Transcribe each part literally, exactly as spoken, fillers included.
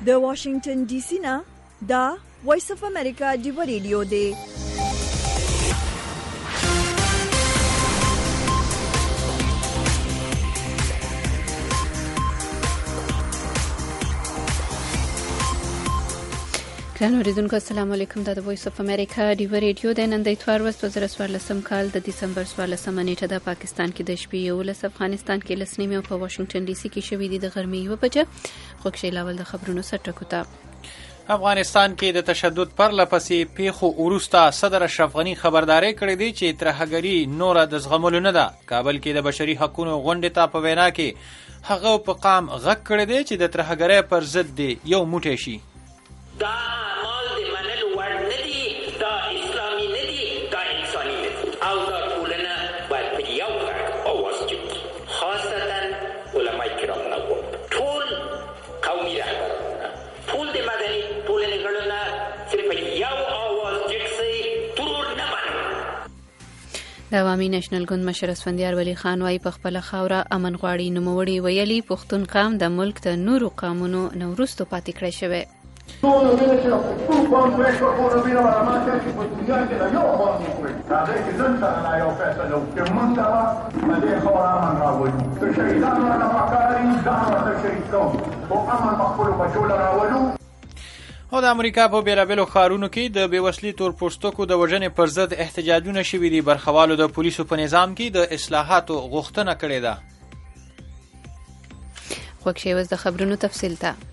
د واشنگټن ډي سي نه دا وایس اف امریکا ډیو ریډیو دی. ګرانو اوریدونکو السلام علیکم. دا د وایس اف امریکا ډیو ریډیو دی. نن د اتوار ورځ دوه زره څوارلسم کال د دسمبر څوارلسمه نیټه د پاکستان کې د شپې یولس، افغانستان کې لس نیمې او په واشنگټن ډي سي کې شوې دي د غرمې یوه بجه. خو کښې لاول د خبرونو سر ټکو ته. افغانستان کې د تشدد پرله پسې پیښو وروسته صدر اشرف غني خبرداری کړې ده چې ترهګري نوره د زغملو نه ده. کابل کې د بشري حقوقو غونډې ته په وینا کې هغه په قام غږ کړی دی چې د ترهګرۍ پر ضد دی یو موټی شي. دا اعمال د منلو وړ نه دي، دا اسلامي نه دي، دا انساني نه دي او دا ټولنه باید په یو غږ اواز جوړ کړي. خاصتا علما کرام نه ټول قومي رهبران ټول د مدني ټولنې غړو نه صرف یو اواز جوړ شي، ترور نه منو. د عوامي نېشنل ګوند مشر اسفندیار ولی خان وايي په خپله خاوره امن غواړي. نوموړي ویلي پښتون قام د ملک د نورو قامونو نه وروستو پاتې کړی شوی. Todo debe ser ocupan nuestro economía para más que posibilidad que la yo vamos a hacer. Cada vez que zanta la yo pesa lo que manda va a dejar aman راولو. تشهيدان ولا مكاري دعوة تشهيدكم وأمن مقبول بجول راولو. او د امریکا په بیلابیلو ښارونو کې د بېوسلي تورپوستکو د وژنې پر ضد احتجاجونه شوي دي. برخوالو د پولیسو په نظام کې د اصلاحاتو غوښتنه کړې ده. خو کښې اوس د خبرونو تفصیل ته.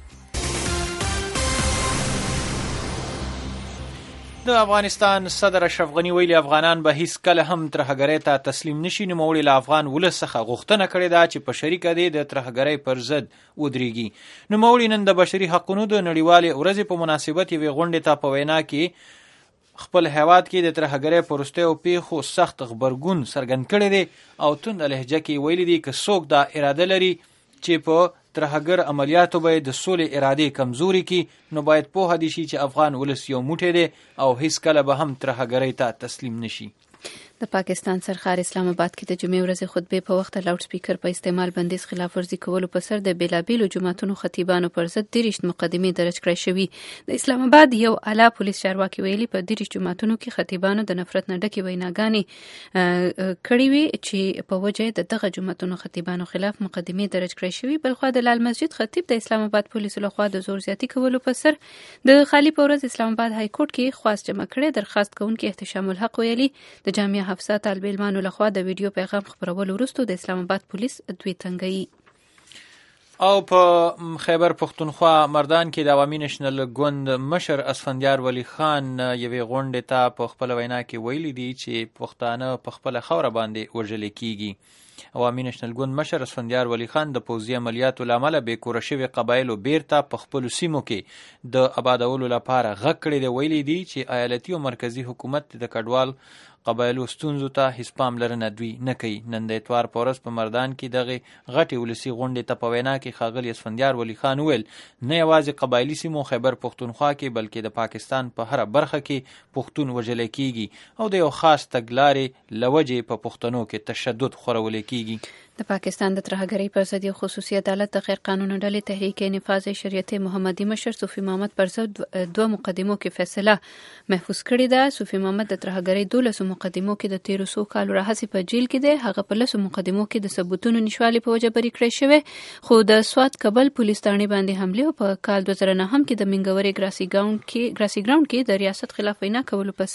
د افغانستان صدر اشرف غني ویلي افغانان به هیڅ کله هم ترهګرۍ ته تسلیم نشي. نوموړي له افغان ولس څخه غوښتنه کړې ده چې په شریکه دی د ترهګرۍ پر ضد ودرېږي. نوموړي نن د بشري حقوقو د نړیوالې ورځې په مناسبت یوې غونډې ته په وینا کې خپل هیواد کې د ترهګرۍ په وروستیو پیښو سخت غبرګون څرګند کړی دی او تنده لهجه کې ویلي دي که څوک دا اراده لري چې په ترهګر عملیاتو به د سولې ارادې کمزوري کی نو باید پوهه دي شي چې افغان ولس یو موټی دی او هیڅ کله به هم ترهګرۍ ته تسلیم نشي. د پاکستان سرخار اسلام آباد کې د جمعې ورځې خطبې په وخت لاوډ سپیکر په استعمال بندیز خلاف ورزي کولو په سر د بیلابیلو جماعتونو خطیبانو پر ضد دېرش مقدمې درج کړای شوي. د اسلام آباد یو اعلی پولیس چارواکي ویلي په دېرش جماعتونو کې خطیبانو د نفرت نه ډکې ویناګانې کړې وي چې په وجه د دغه جماعتونو خطیبانو خلاف مقدمې درج کړای شوي. بلخوا د لال مسجد خطیب د اسلام آباد پولیسو لخوا د زور زیاتي کولو په سر د خالي په ورځ اسلام آباد های کورټ کې خواست جمع کړی. درخواست کوونکي احتشام الحق ویلي د جامعه حفصه طالب علمانو لخوا د ویډیو پیغام خپرولو وروسته د اسلام آباد پولیس دوی تنګي. او په خیبر پښتونخوا مردان کې د عوامي نېشنل ګوند مشر اسفندیار ولی خان یوې غونډې ته په خپله وینا کې ویلي دي چې پښتانه په خپله خاوره باندې وژل کیږي. عوامي نېشنل ګوند مشر اسفندیار ولی خان د پوځي عملیاتو له امله بېکوره شوي قبایلو بیرته په خپلو سیمو کې د آبادولو لپاره غږ کړی دی. ویلي دي چې ایالتي او مرکزي حکومت د کډوال قبایلو ستونزو ته هیڅ پاملرنه دوی نه کوي. نن د اتوار په ورځ په مردان کې دغې غټې ولسي غونډې ته په وینا کې ښاغلي اسفندیار ولی خان وویل نه یوازې قبایلي سیمو خیبر پښتونخوا کې بلکې د پاکستان په هره برخه کې پښتون وژلی کیږي او د یو خاص تګلارې له وجې په پښتنو کې تشدد خورولی کیږي. د پاکستان د ترهګرۍ پر ضد یو خصوصي عدالت د غیر قانوني ډلې تحریک نفاذ شریعت محمدي مشر صوفي محمد پر ضد دوه مقدمو کې فیصله محفوظ کړې ده. صوفي محمد د ترهګرۍ دولسو مقدمو کې د تیرو څو کالو راهیسې په جیل کې دی. هغه په لسو مقدمو کې د ثبوتونو نشوالي په وجه بری کړی شوی. خو د سوات کابل پولیس تاڼې باندې حملې او په کال دوه زره نهم کې د منګورې ګراسي ګراوند کې ګراسي ګراوند کې د ریاست خلاف وینا کولو په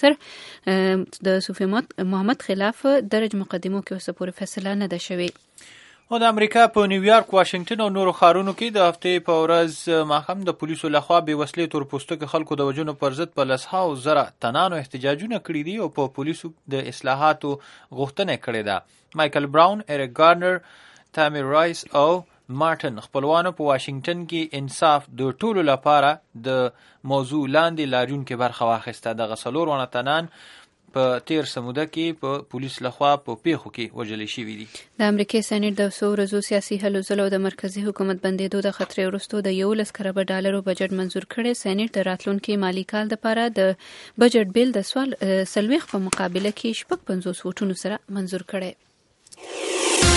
سر د صوفي محمد خلاف درج مقدمو کې اوسه پورې فیصله نه ده شوې. او د امریکا په نیویارک، واشنگټن او نورو ښارونو کې د هفتې په ورځ ماښام د پولیسو لخوا بېوسلې تورپوستکو خلکو د وژنو پر ضد په لسهاو زره تنانو احتجاجونه کړي دي او په پولیسو د اصلاحاتو غوښتنه کړې ده. مایکل براون، ایریک گارنر، تامیر رایس او مارټن خپلوانو په واشنگټن کې انصاف د ټولو لپاره د موضوع لاندې لاریونکې برخه واخیسته. دغه څلور ونه تنان په تیر سموده کې په پولیس لخوا په پیښو کې وژل شوي دي. د امریکای سېنات د څو ورځو سیاسي هلو ځلو د مرکزي حکومت بندېدو د خطرې وروسته د یولس کروڑ ډالرو بجټ منظور کړی. سېنات د راتلونکي مالي کال لپاره د بجټ بیل د سوال سلويخ په مقابله کې شپږ پنځوس ووټونو سره منظور کړی.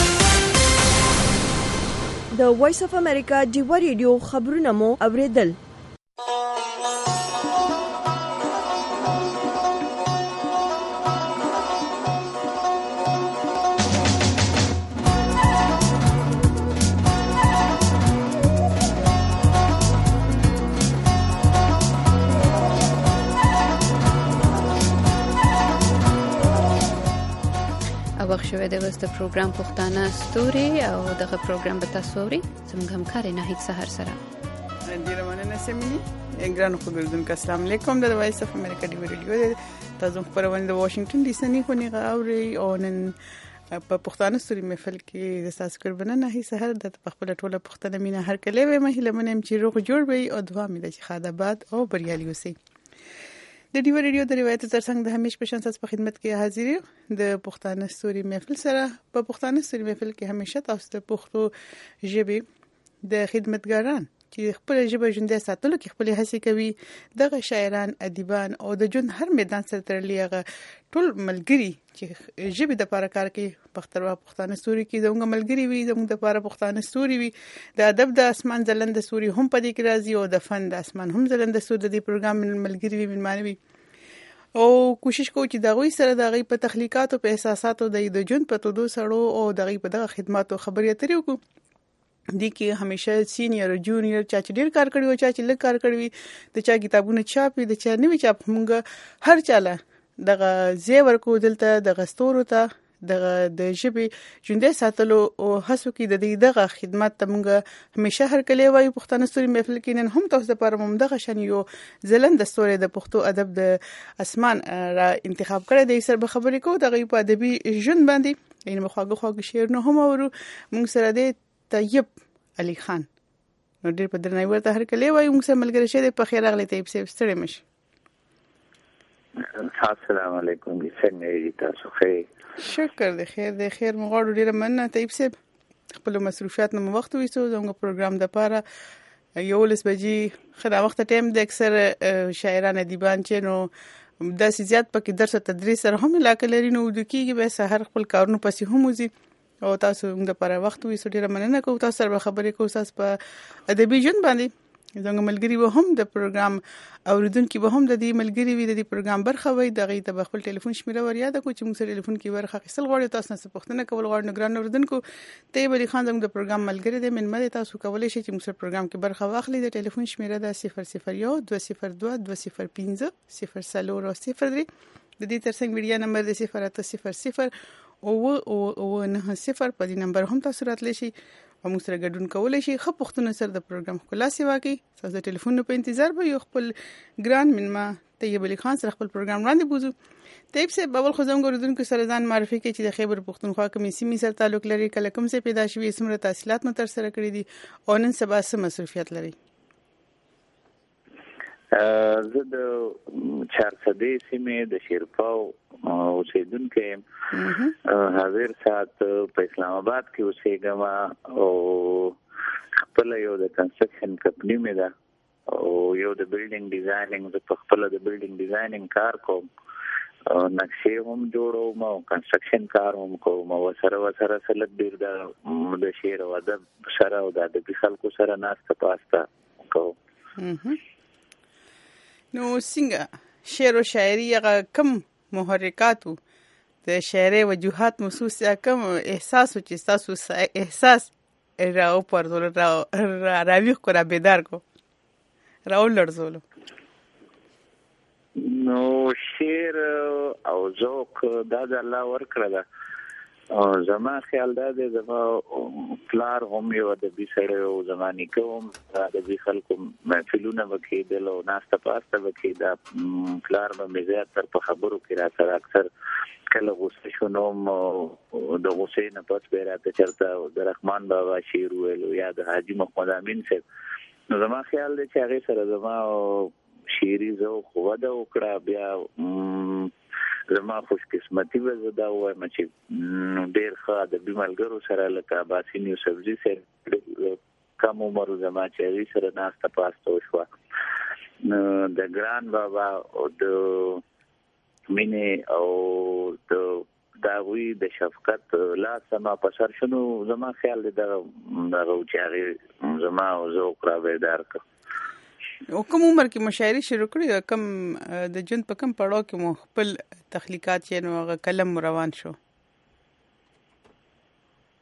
د وایس اف امریکا ډیو ریډیو خبرونه مو اوریدل. او وخت شوه د وست پروګرام پښتانه ستوري او دغه پروګرام به تاسو اوري زموږ همکار ناهید سحر سره. ډیره مننه سیمینی. ګرانو خبردونکو السلام علیکم. د وایس اف امریکا دی ویډیو تاسو خبرونه د واشنگټن ډي سي نه خونی غاوري او نن په پښتانه ستوري محفل کې د تاسو قربانه ناهید سحر د خپل ټوله پښتنه مینه هر کله وي مهله منم چې روغ جوړ وي او دعا مې د خدابات او بریالي اوسئ. د ډیو ریډیو د روایت ترڅنګ د همیش په شان تاسو په خدمت کې حاضر یم د پښتانه ستوري محفل سره. په پښتانه ستوري محفل کې همیشه تاسو ته پښتو ژبه د خدمتګاران چې خپل ژبه ژوندۍ ساتلو کې خپل هڅې کوي دغه شاعران ادیبان او د جون هر میدان سره تړلي هغه ټول ملګری چې ژبه د لپاره کار کوي پښتو پښتانه ستوري کې زموږ ملګری وي زموږ د لپاره پښتانه ستوري وي د ادب د اسمان ځلند ستوري هم په دې کې راځي او د فن د اسمان هم ځلند ستوري د دې پروګرام ملګری وي معنوي او کوشش کوو چې دغه سره دغه په تخلیقات او په احساساتو د جون په تودو سړو او دغه په دغه خدماتو خبرې اترې وکړو. دي کې همیشه سینیئر جونیئر چا چې ډیر کار کړی او چا چې لږ کار کړی وي د چا کتابونه چاپي د چا نوی چاپ مونږ هر چاله دغه زیور کو دلته د غستورو ته دغه د ژبې ژوندۍ ساتلو او هڅو کې د دې دغه خدمات ته مونږ همیشه هر کله وایو. پښتانه ستوري محفل کې نن هم تاسو لپاره مونږ دغه شان یو ځلند ستوري د پښتو ادب د اسمان را انتخاب کړی دی سره به خبرې کوو دغه په ادبي ژوند باندې یعنی مخاګه خواږه شعر نه هم اورو مونږ سره د طیب علي خان نو ډېر په درناوي ورته هر کله وایو موږ سره ملګری شه په خیر راغلی طیب صاحب ستړي مشه. السلام علیکم څنګه تاسو خیر شکر د خیر د خیر مغاړو ډېر مننه طیب صاحب خپل مصروفیات نو وخت وېسو زموږ پروګرام د پاره یو لس بجې خدا وخت ټایم د اکثر شاعران ادیبان چې نو د سیاست په کې درس تدریس سره هم علاقه لري نو د کیږي به سحر خپل کارونه پسې هم وزي او تاسو موږ لپاره وخت وې ډیره مننه کوم تاسو سره خبرې کوو تاسو په ادبي ژوند باندې زموږ ملګری به هم د پروګرام اوریدونکو به هم د دې ملګری وي د دې پروګرام برخه وي دغه ته خپل ټلیفون شمیره ور یاد کو چې موږ سره ټلیفون کې ورخه خپل غواړي تاسو نه پوښتنه کول غواړي نگران اوریدونکو طیب علي خان زموږ د پروګرام ملګری دی من مده تاسو کولای شئ چې موږ سره پروګرام کې برخه واخلئ د ټلیفون شمیره ده صفر صفر یو دوه صفر دوه دوه صفر پنځه صفر څلور صفر درې د دې ترڅنګ ویډیو نمبر د صفر اته صفر صفر او او او نه صفر په دې نمبر هم تاسو راتلی شي او موږ سره ګډون کولای شي خو پښتون سره د پروګرام خلاصي واکي تاسو د ټلیفون په انتظار به یو خپل ګران منما طیب علي خان سره خپل پروګرام وړاندې بوزو. طیب صاحب اول خو زموږ اوریدونکو سره ځان معرفي کړئ چې د خیبر پښتونخوا کومې سیمې سره تعلق لري کله کوم څه پیدا شوي څومره تحصیلات مو تر سره کړې دي او نن سبا څه مصروفیت لري. زه د چارسدې سیمې د شیرپاو اوسیدونکی یم حاضر سات په اسلام آباد کې اوسېږم او خپل یو د کنسټرکشن کمپنی مې ده او یو د بلډینګ ډیزاینینګ زه په خپل د بلډینګ ډیزاینینګ کار کوم نقشې هم جوړوم او کنسټرکشن کار هم کوم او سره وسره سلک ډیر د شعر او ادب سره او د ادبي خلکو سره ناسته پاسته کوم. نو څنګه شعر او شاعري هغه کم محرکاتو د شاعري وجوهات محسوس یا کم احساس چې تاسو احساس راو پردول راو راوي کو را بیدار کو راو لړزول نو شعر او ذوق دا د الله ورکړه ده او زما خیال دا دی زما پلار هم یو ادبي سړی او زما نیکه هم ادبي خلکو محفلونه وکړېدل او ناسته پاسته وکړي دا پلار به مې زیاتر په خبرو کې را سره اکثر کله غوسه شونم د غوسې نه پس به راته چېرته د رحمان بابا شعر ویلو یا د حاجي محمد امین صاحب نو زما خیال دی چې هغې سره زما شعري ذوق وده وکړه بیا زما خوش قسمتي به زه دا وایم چې ډېر ښه ادبي ملګرو سره لکه عباسین یوسفزي صاحب کم عمر زما چې هغې سره ناسته پاسته وشوه نو د ګران بابا او د مینې او د د هغوی د شفقت لاس ما په سر شنو زما خیال دی دغه دغه چې هغې زما ذوق را بیدار کړ. او کوم عمر کې مشاعري شروع کړې کم د ژوند په کم پړاو کې مو خپل تخلیقات یې نو هغه قلم روان شو؟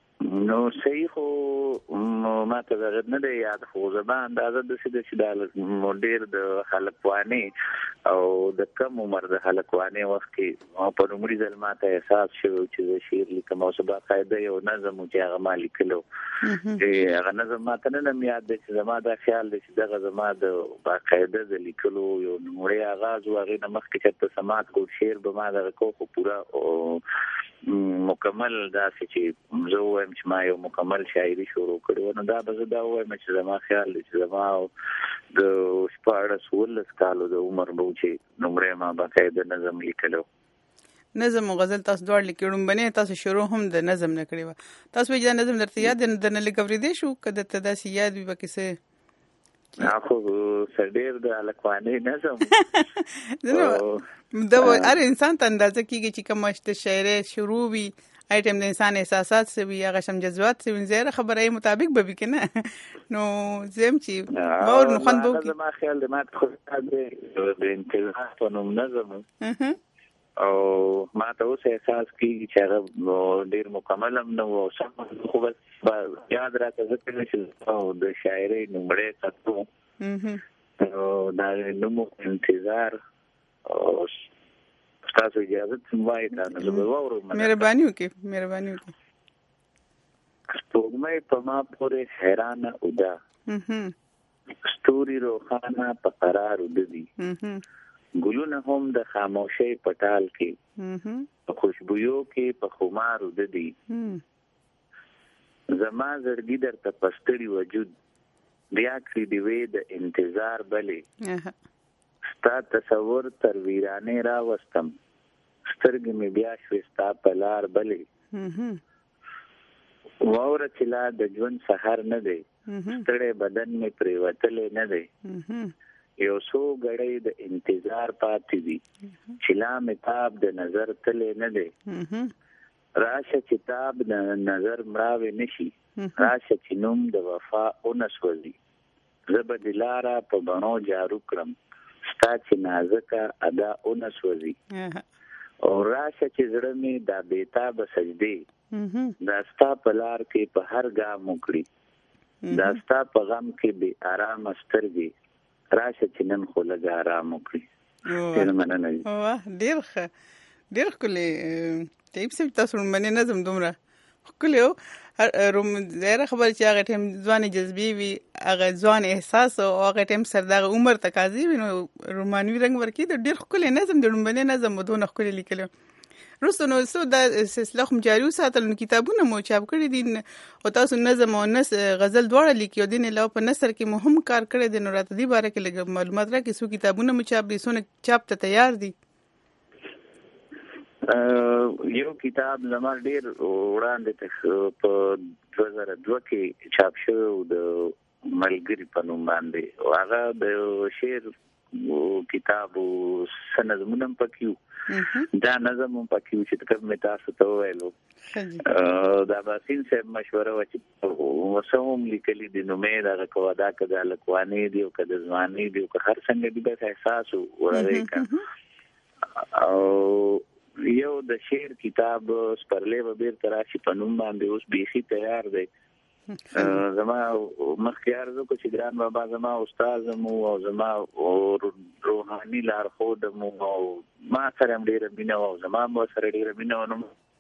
نو صحیح خو ما ته دغه نه دی یاد خو زما اندازه د څه د چې د ډېر د هلکواني او د کم عمر د هلکواني وخت کې په لومړي ځل ما ته احساس شو چې زه شعر لیکم او څه باقاعده یو نظم و چې هغه ما لیکلو چې هغه نظم ما ته نه یاد دی چې زما دا خیال دی چې دغه زما د باقاعده د لیکلو یو لومړی آغاز و هغې نه مخکې چېرته سماعت کړو شعر به ما دغه کو خو پوره مکمل داسې چې زه ووایم چې ما یو مکمل شاعري شروع کړې وه نو دا به زه دا ووایم چې زما خیال دی چې زما د شپاړس اوولس کالو د عمر به و چې لومړی ما باقاعده نظم لیکلو. نظم او غزل تاسو دواړه لیکئ، لومبنۍ تاسو شروع هم د نظم نه کړې وه. تاسو وایي دا نظم درته یاد دی، درنه لږ اورېدی شو که درته داسې یاد وي پکې څه؟ خو ډېر د هلکوانۍ نظم د هر انسان ته اندازه کېږي چې کومه د شاعرۍ شروع وي هغه ټایم د انسان احساسات څه وي، هغه شم جذبات څه وي، ظاهره خبره یې مطابق به وي که نه. نو زه یم چې باور نو خوند به وکړي. زما خیال دی ما ته خو د انتظار په نوم نظم او ما ته اوس احساس کېږي چې هغه ډېر مکمل هم نه و او سم خو بس یاد راته ځکه چې د شاعرۍ لومړی خط و دا نوم انتظار. او تاسو اجازه وایي تا نه زه به واورم. مهرباني وکړئ مهرباني وکړئ. سپوږمۍ په ما پورې حیرانه اوده، ستوري روښانه په قرار اوده دي، ګلونه هم د خاموشۍ په ټال کې په خوشبویو کې په خمار اوده دي. زما زړګي درته په ستړي وجود بیا کړي ډیوې د انتظار بلې، ستا تصور تر ویرانې راوستم، سترګې مې بیا شوې ستا په لار بلې. واوره چې لا د ژوند سهار نه دی، ستړی بدن مې پرېوتلی نه دی، یو څو ګړۍ د انتظار پاتې دي چې لا مې تاب د نظر تلی نه دی. راشه چې تاب د نظر مړاوې نه شي، راشه چې نوم د وفا ونه سوځي، زه به د لاره په بڼو جارو کړم، ستا چې نازکه ادا ونه سوځي. او راشه چې زړه مې دا بېتابه سجدې دا ستا په لار کې په هر ګام وکړي، دا ستا په غم کې بې آرامه سترګې، راشه چې نن خو لږ آرام وکړي. ډېر مننه. ډېر ښه ډېر ښکلی طیب صاحب، تاسو لومبنۍ نظم دومره ښکلی و. ظاهره خبره چې هغه ټایم ځوانې جذبې وي، هغه ځوان احساس او هغه ټایم سره دغه عمر تقاضې وي نو رومانوي رنګ ورکوي. د ډېر ښکلی نظم د لومبنۍ نظم و دونه ښکلی لیکلی. وروسته نو څو دا سلسله خو جاري وساتل، نو کتابونه مو چاپ کړي دي او تاسو نظم او نثر غزل دواړه لیکي او دې نه علاوه په نثر کې مو هم کار کړی دی. نو راته دې باره کې لږ معلومات راکړئ، څو کتابونه مو چاپ دي، څونه چاپ ته تیار دي؟ یو کتاب زما ډېر وړاندې په دوه زره دوه کې چاپ شوی و د ملګري په نوم باندې، او هغه د شعر کتاب و، څه نظمونه هم پکې وو، دا نظم هم پکې و چې کوم مې تاسو ته وویلو. د اباسین صاحب مشوره وه چې څه هم لیکلي دي نو مې دغه کوه دا که د هلکوانۍ دي او که د ځوانۍ دي او که هر څنګه دي بس احساس وړی که. او یو د شعر کتاب سپرلی به بیرته راشي په نوم باندې اوس بیخي تیار دی. زما مخکې عرض وکړو چې ګران بابا زما استاد هم او زما روحاني لارښود هم او ما سره هم ډېره مینه وه او زما هم ورسره ډېره مینه وه.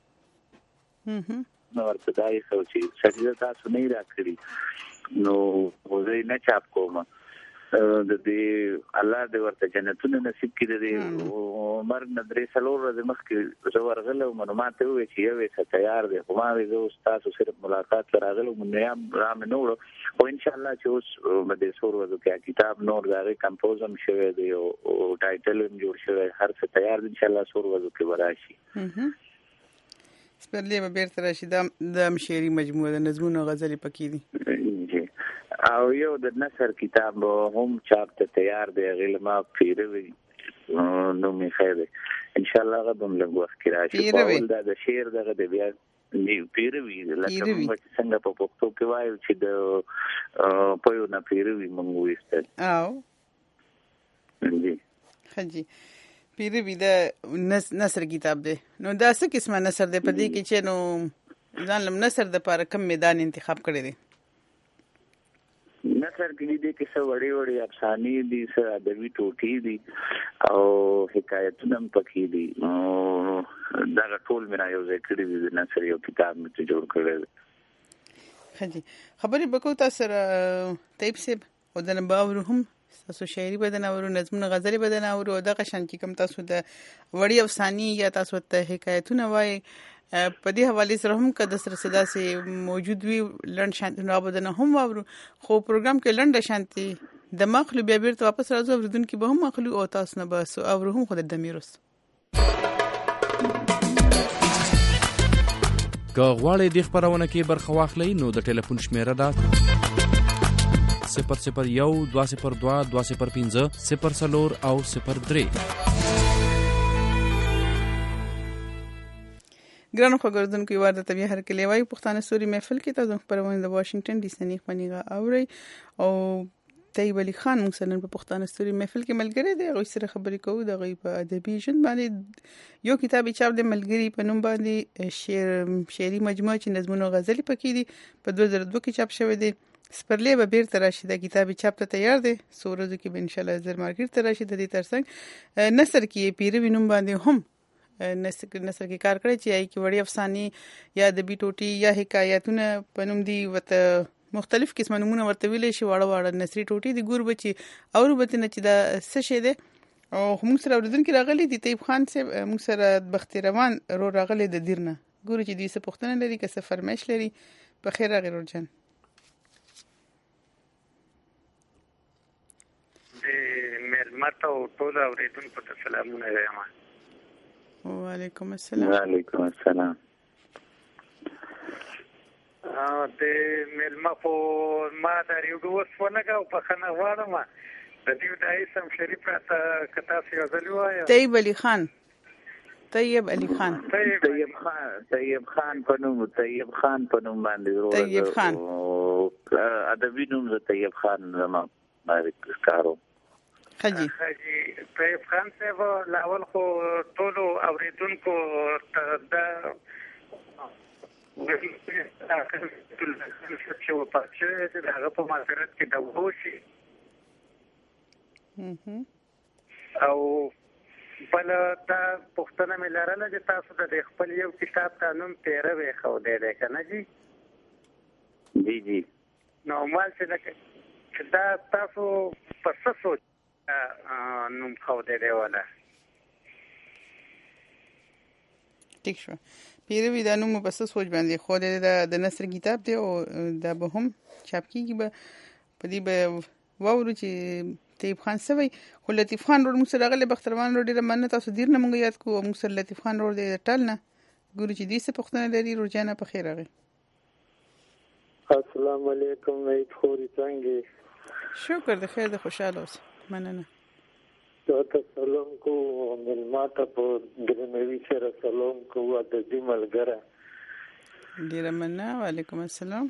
نو ورته دا یې ښه چې سجده تاسو نه یې راکړي نو زه یې نه چاپ کوم. د دې الله دې ورته جنتونه نصیب کړي. د دې مرګ نه درې څلور ورځې مخکې زه ورغلی وم، نو ما ته وویل چې یو یې څه تیار دی، خو ما ویل زه اوس تاسو صرف ملاقات ته راغلی وم، نو یا را مې نه وړه. خو انشاءالله چې اوس په دې څو ورځو کې کتاب نور د هغې کمپوز هم شوی دی او ټایټل هم جوړ شوی، هر څه تیار دی، انشاءالله څو ورځو کې به راشي. سپرلی به بیرته راشي. دا د شعري مجموعه د نظمونو او غزلې پکې دي. او یو د نثر کتاب هم چاپ ته تیار دی، هغې له ما پیروي نوم یې ښی دی، انشاءالله هغه به هم لږ وخت کې راشي. خو اول دا د شعر دغه دی بیا پیروي لکه موږ چې څنګه په پښتو کې وایو چې د پویو نه پیروي موږ وایستل. او جی ښه جی پیروي د نثر کتاب دی. نو دا څه قسمه نثر دی په دې کې چې نو ځان لم نثر د پاره کم میدان انتخاب کړی دی؟ نثر کې دي کې څه وړي وړي افسانې دي، څه ادبي ټوټې دي او حکایتونه هم پکې دي. دا ټول مې یو ځای کړي دي، د نثر یو کتاب مې جوړ کړی دی. ښه جي، خبرې به کوو تاسو سره طیب صاحب، او د نه به اورو هم تاسو شاعري به د نه اورو، نظمونه غزلې به د نه اورو، او دغه شان چې کوم تاسو د وړي افسانې یا تاسو ته حکایتونه وایي په دې حوالې سره هم که د سره څه داسې موجود وي لنډ شانتونه به د نه هم واورو. خو پروګرام کې لنډه شانتي دمه اخلو، بیا بیرته واپس راځو، اورېدونکي به هم اخلو او تاسو نه به اورو هم، خو د دمې وروسته. که غواړئ دې خپرونه کې برخه واخلئ نو د ټلیفون شمیره ده صفر صفر یو دوه صفر دوه دوه صفر پنځه صفر څلور او صفر درې. ګرانو خبردونکو یو د طبيعي هر کلی وای پښتانه سوري محفل کې تاسو خبرونه د واشنگټن ډي سي نه خونیغه اوري او طیب علي خان موږ سره په پښتانه سوري محفل کې ملګری دی، غوښ سره خبرې کوو د غي په ادبي ژوند باندې. یو کتاب چاپ د ملګری په نوم باندې شعر شعري مجموعه چې نظمونه غزلې پکې دي په دوه زره دوه کې چاپ شوی دی. سپرلی به بیرته راشي، د کتاب چاپ ته تیار دی، څو ورځې کې به ان شاء الله زر مارکیټ ته راشي. د دې ترڅنګ نثر کې پیروي نوم باندې هم نثر کې کار کړی چې ای کې وړي افسانې یا ادبي ټوټې یا حکایتونه په نوم دي، وته مختلف قسمه نمونه ورته ویلې شي، واړه واړه نثري ټوټې دي. ګور بچي او به نه چې دا څه شي دی. او موږ سره اوریدونکي راغلي دي، طیب خان صاحب موږ سره بختي روان رو راغلي د دیرنه. ګور چې دوی څه پوښتنه لري، که څه فرمایش لري. په خیر راغلی رور جان. ملمته او ټول اوریدونکو ته سلامونه وایم. وعلیکم السلام. وعلیکم السلام. ا د ملما په ما د ریډو وسونه او په خنه واړم د دې د اسم شریف ته کتا سی غزل وای. طیب علي خان طیب علي خان طیب خان طیب خان په نوم طیب خان په نوم باندې ورو طیب خان ادبي نوم د طیب خان زما باندې کارو. خجی خجی طیب خان صاحب لاول خو ټول اوریدونکو ته د چې و پاتې چې هغه په معاشرت کې د ووشي او بل دا پښتنه مې لرله چې تاسو د خپل یو کتاب قانون تیره وې خو دې ده کنه جی جی جی نو مال چې دا تاسو په څه سوچ نوم خو دې دی ولا ټیک شو پیروي دا نوم په څه سوچ باندې خو دې د نثر کتاب دی او دا به هم چاپ کیږي به په دې به وورو چې طیب خان سوي خو لطیف خان ور موږ سره غلې بختروان ور ډیره مننه تاسو ډیر نه مونږ یاد کوو موږ سره لطیف خان ور دې ټالنه ګورو چې دې څه پښتنه لري روزانه په خیر راغی. السلام علیکم مې خوري څنګه شکر د خیر د خوشاله اوس مننه تاسو سلام کو ملماته په درنوي سره سلام کو د دې ملګره ډیر مننه. وعلیکم السلام.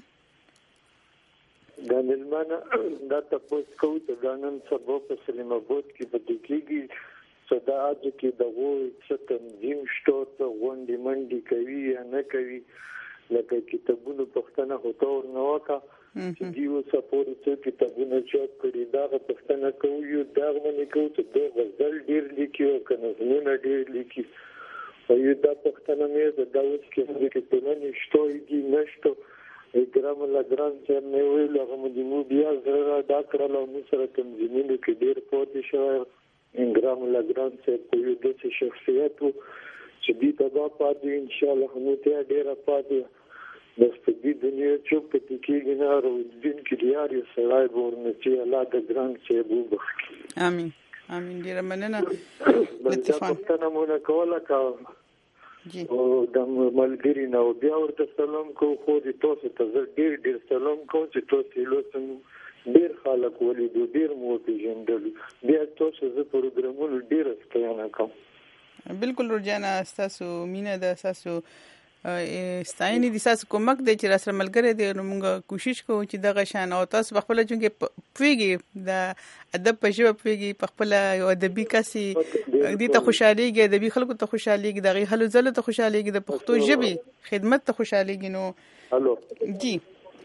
دا ملمانه دا تاسو کو ته غنن سبا په سلیم آباد کې په دکېږي صدا اج کې د وو څه تنظیم شته ته غونډې منډې کوي یا نه کوي لکه کتابونو پښتنه هوته او نو کا چې دیو سپورټ څه کتابونه چاپ کړي دا پښتنه کوي دا باندې کوي چې د غزل ډیر لیکي او کنه زمونه ډیر لیکي او یو دا پښتنه مې د داوود کې چې په نن شته دي نشته ګرام لا ګرام چې مې ویل هغه مې مو بیا زړه دا کړل او موږ سره تنظیمونه کې ډیر پاتې شو ګرام لا ګرام چې په یو د شخصیت چې دې تبا پاتې ان شاء الله نو ته ډیر پاتې د دې دنیا چې په کې نه راو دین کې دیاري سړای ورنه چې الله د ګرام چې بو بخي. امين امين ډیر مننه. پښتنه مونږ کوله کا جی او د ملګری نو بیا ورته سلام کو خو دې تاسو ته ډیر ډیر سلام کو چې تاسو لوسم ډیر خلک ولې ډیر مو پیژندل بیا تاسو زه پروګرامونو ډیر ستاینه کوم. بالکل روزانه تاسو مینه د تاسو ستاینې د تاسو کومک دی چې راسره ملګری دی نو موږ کوشش کوو چې دغه شان او تاسو په خپل چونکې پوهیږي د ادب په ژبه پوهیږي په خپل یو ادبي کسي دې ته خوشحاليږي ادبي خلکو ته خوشحاليږي دغه هلو ځلو ته خوشحاليږي د پښتو ژبې خدمت ته خوشحاليږي نو هلو جی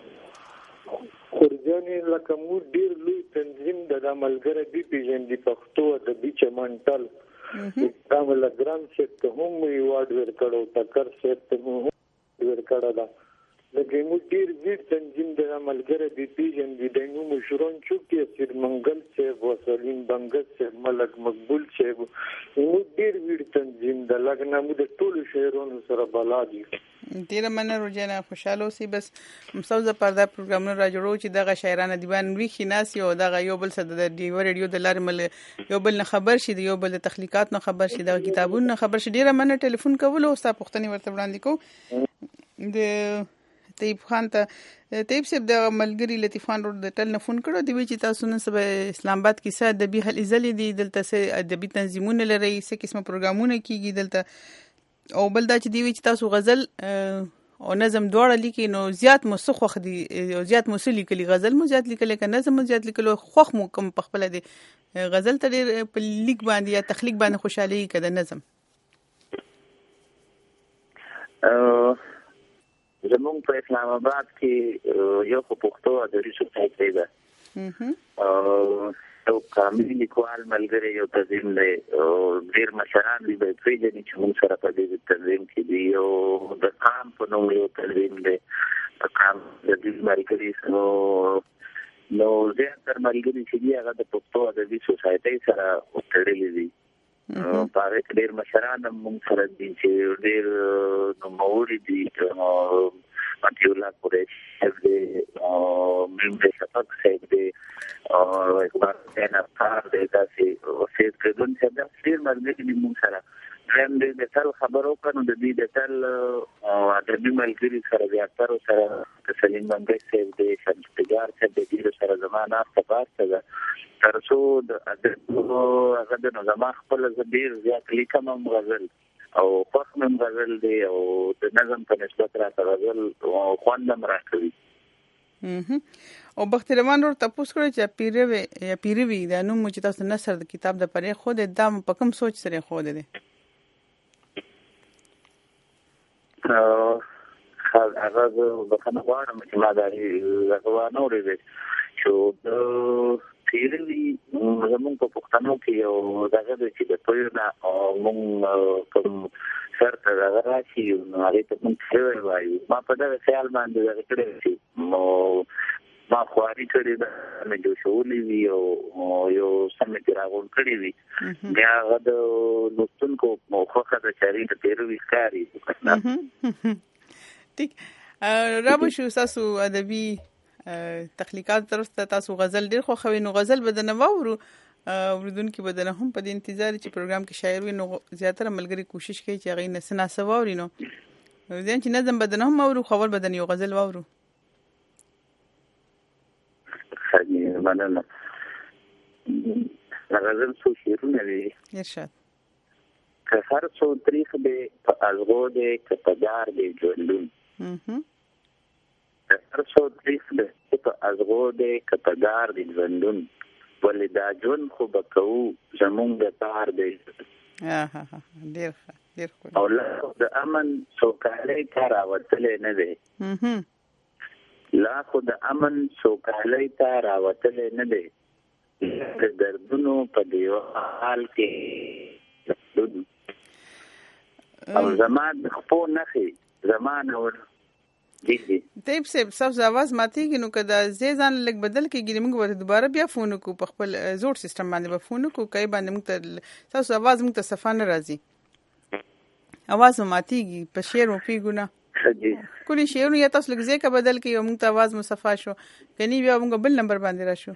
خورجانې لکه مو ډیر لوی تنظیم د ملګری دی پیژندې پښتو ادبي چمنټل کامل ګرام چې ته هم ایوارډ ورکړو تکر چې ته هم ورکړه دا لکه مو ډیر ویډ تنظیم د ملګری دی پیژندې د نو مشرون چوکي سر منګل چې وسلیم بنګت چې ملک مقبول چې مو ډیر ویډ تنظیم د لګنا مو د ټولو شهرونو سره بلادي ډیره مننه روجانه خوشاله اوسئ بس مسوزه پردا پروګرامونه را جوړو چې دغه شاعرانه دیوان وی خناسي او دغه یو بل څه د ډیو ریډیو د لارې مل یو بل نه خبر شي یو بل د تخلیقات نه خبر شي د کتابونو نه خبر شي ډیره مننه ټلیفون کول او تاسو پوښتنه ورته وړاندې کوم د طيب خان ته طيب صاحب د ملګری لطیف خان ور د ټل نه فون کړو دی چې تاسو نن سبا اسلام آباد کې ساده ادبي حل ازلی دي دلته سه ادبي تنظیمونه لري سه قسمه پروګرامونه کیږي دلته او بل دا چې دی چې تاسو غزل او نظم دواړه لیکي نو زیات مو څه خوښ دي او زیات مو څه لیکلي غزل مو زیات لیکلي که نظم مو زیات لیکلو خوښ مو کوم په خپل دی غزل ته ډېر په لیک باندې یا تخلیق باندې خوشحالي که د نظم زمونږ په اسلام آباد کې یو خو پښتو ادبي سوسایټي ده او کامل لیکوال ملګری یو تنظیم دی او ډېر مشران دي به پیژني چې موږ سره په دې تنظیم کې دي او د قام په نوم یو تنظیم دی د قام د دې ملګري نو نو زیاتره ملګري چې دي هغه د پښتو ادبي سوسایټي سره تړلي دي په هغه کې ډېر مشران موږ سره دي چې ډېر نوموړي دي ماتي الله قریش دې او مې شفق صاحب دې او اقبال حسین افطار دې تاسو او سید کډون چې دا ډېر ملګري موږ سره هم دې د تل خبرو کنو د دې د تل او ادبي ملګري سره زیاتره سره سلیم بنګي صاحب دې شمستګار صاحب دې سره زمانہ تاسو ده ترڅو د ادب هغه د نظام خپل ډېر زیات لیکم غزل او خوښ مې غزل دی او د نظم په نسبت راته غزل خوند هم راکوي او بختیروان ور تاسو کړی چې پیروي یا پیروي د نوم چې تاسو نثر د کتاب د پرې خو د دام په کوم سوچ سره خو دی هغه د خنه غواړم چې ما دا غواړم اورېږي چې پیروي زمونږ په پښتنو کې یو دغه د چې د تویونه او مونږ کوم سرته دغه راشي نو هغې ته مونږ پیروي وایو ما په دغه خیال باندې دغه کړی چې نو ما خواري کړې ده مې جوشولي وي او یو څه مې ترې راغونډ کړي وي بیا هغه د لوستونکو خوښه ده چې هغې ته پیروي ښکاري ټیک رابو شو ستاسو ادبي تخلیقات طرف ته تاسو غزل ډیر خوښوي نو غزل بدنه واورو اوردونکو بدنه هم په انتظار چې پروګرام کې شاعر وي نو زیاتره ملګری کوشش کوي چې هغه نسنا سواوري نو ځین چې نظم بدنه هم واورو خبر بدن یو غزل واورو خاطر مننه غزل سو شیرونه وي ارشاد که هر څو تاریخ به په ازغو دې که په دار دې ژوندون هر څو تاریخ به په ازغو دې که په دار دې ژوندون ولې دا ژوند خو به کوو زمونږ د دار دې ډېر ښه ډېر ښه او لا د امن سوکالۍ ته راوتلی نه دی لا خو د امن سوکالۍ ته راوتلی نه دی د دردونو په دیو حال کې او زما د خپو نښې زما نه ور طيب صاحب سبز आवाज ماتيږي نو کدا زی ځان لګ بدل کېږي موږ ورته دوباره بیا فون کو په خپل زوړ سیستم باندې به فون کو کای باندې موږ ته تاسو आवाज موږ ته صفه نه راځي आवाज ماتيږي په شعر او پیګونه کلی شعر یا تاسو لګ زی کا بدل کې موږ ته आवाज مصفا شو کني بیا موږ بل نمبر باندې راشو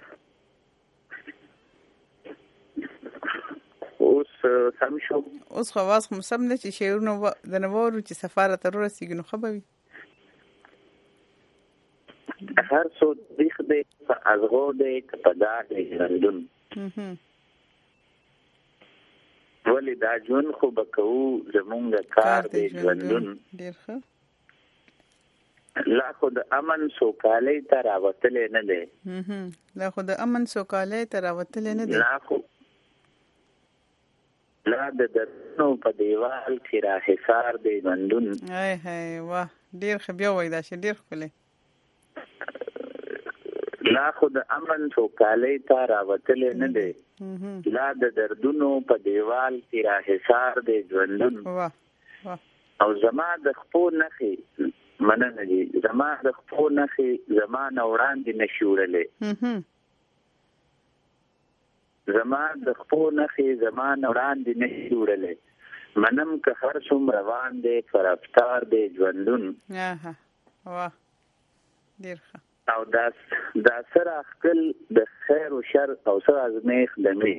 اوس سم شو اوس خواص هم سم نه چې شعرونه د نوورو چې سفاره تر ورسېږي نو خبوي هر څو دیخ دې په ازغو دې که په دار دې ژوندون ولې دا ژوند خو به کوو زمونږ کار دې ژوندون لا خو د امن سوکالۍ ته راوتلی نه دی. لا خو د امن سوکالۍ ته راوتلی نه دی. لا خو لا د دردونو په دیوال کې را حصار دی ژوندون. ای هی واه ډېر ښه بیا وایي دا شی ډېر ښکلی. لا خو د امن سوکالۍ ته راوتلی نه دی. لا د دردونو په دیوال کې را حصار دی ژوندون. او زما د خپو نښې مننه دي زما د خپو نښې زما نه وړاندې نه شي وړلی. زما د خپو نښې زما نه وړاندې نه شي وړلی. منم که هر څومره روان دی په رفتار دی ژوندون. واه ډېر ښه. او دا دا سره اخکل د خیر و شر او سره ازمیخ د مې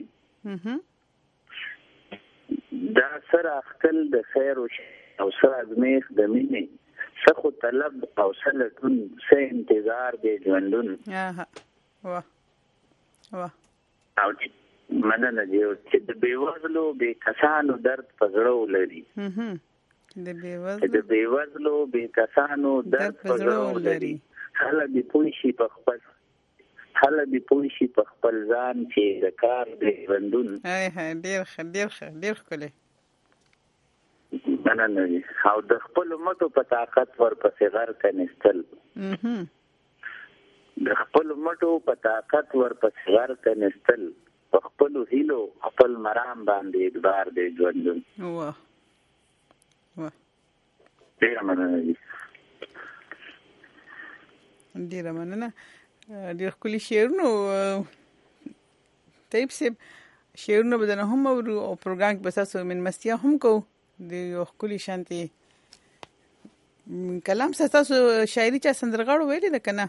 دا سره اخکل د خیر و شر او سره ازمیخ د مې څه خو طلب او څه لټون څه انتظار دی ژوندون. واه واه او مننه دی چې د بېوزلو بې کسانو درد په زړه ولري. د بېوزلو بې کسانو درد په زړه ولري. هله دې پوه شي په خپل هله دې پوه شي په خپل ځان چې د کار دی ژوندون. ډېر ښه ډېر ښه ډېر ښکلی. مننه دی. او د خپلو مټو په طاقت ورپسې غر کنستل. د خپلو مټو په طاقت ورپسې غر کنستل. په خپلو هیلو خپل مرام باندې اعتبار دی ژوندون. واه واه ډېره مننه دی. ډېره مننه. ډېر ښکلي شعرونه طیب صاحب شعرونه به درنه هم اورو او پروګرام کې به ستاسو مېلمستیا هم کوو د یو ښکلي شانتې کلام سره. ستاسو شاعري چا سندرغاړو ویلې ده که نه؟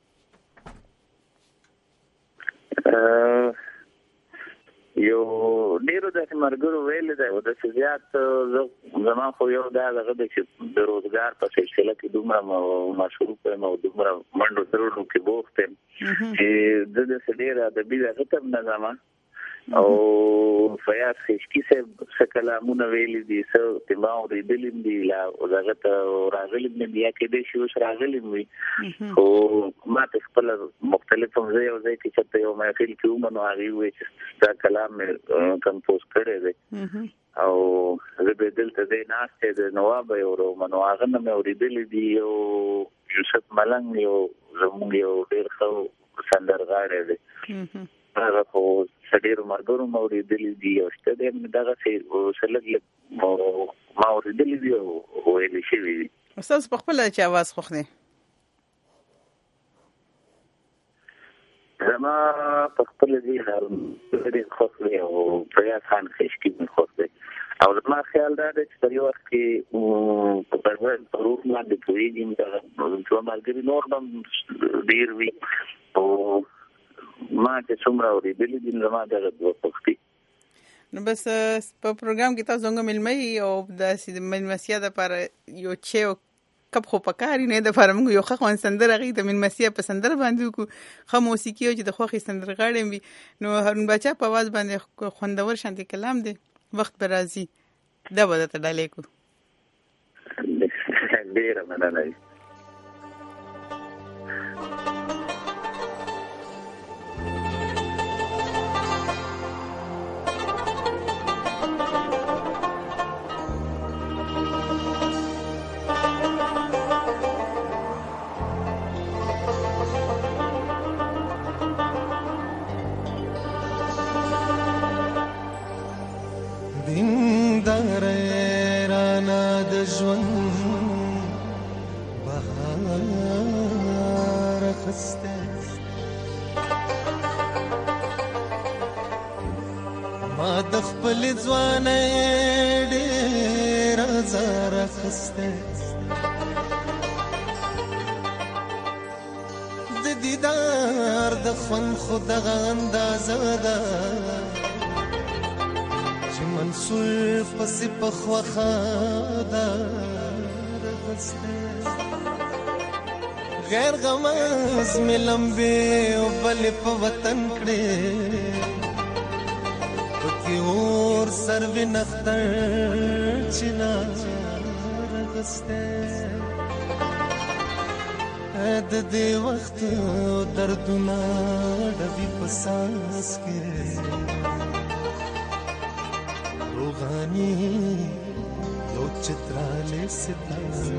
یو ډېرو داسې ملګرو ویلې ده او داسې زیات زما خو یو دا دغه دی چې د روزګار په سلسله کې دومره مصروف یم او دومره منډو ترړو کې بوخت یم چې زه داسې ډېر ادبي دغه ته هم نه ځم. او فیاض خشکي صاحب څه کلامونه ویلي دي څه ما اورېدلي هم دي دغه ته راغلي هم دي یا کېدای شي اوس راغلي هم وي. خو ما ته خپله مختلف هم زه یو ځای کې چېرته یو محفل کې وم نو هغې وویل چې دا کلام مې کمپوز کړی دی او زه به دلته دی ناست دی د نواب یې وروم نو هغه نه مې اورېدلي دي. یو یوسف ملنګ یو زموږ یو ډېر ښه سندرغاړی دی. هغه خو څه ډېرو ملګرو مې اورېدلي دي او شته دی دغسې څه لږ لږ ما اورېدلي دي او ویلي شوي دي. ستاسو په خپله چې اواز خوښ دی؟ زما په خپله دي ډېر خوښ دی او فیاض خان خشکي مې خوښ دی. او زما خیال دا دی چې په یو وخت کې په پرور په روح باندې پوهېږم دغه دوه ملګري نور به هم ډېر وي او ما چې څومره اورېدلي دي زما دغه دوه خوښ دي. نو بس په پروګرام کې تاسو څنګه مېلمه یي او داسې د مېلمستیا دپاره یو چای او کپ خو پکار یې نه دپاره موږ یو ښه خوند سندره هغې د مېلمستیا په سندره باندې وکړو. ښه موسیقي او چې د خوښې سندرغاړی هم وي. نو هارون باچا په اواز باندې خوندور شانتې کلام دی. وخت به راځي دا به درته ډالۍ کړو. ډېره مننه وي. دغه اندازه ده چې منصور پسې په خوښه ده رغسته غیر غمز مې لمبې او بلې په وطن کړې پکې اور سروي نختر چې نه رغسته د دې وخت دردونه ډبي پساس کې روغاني یو چتراله ستاره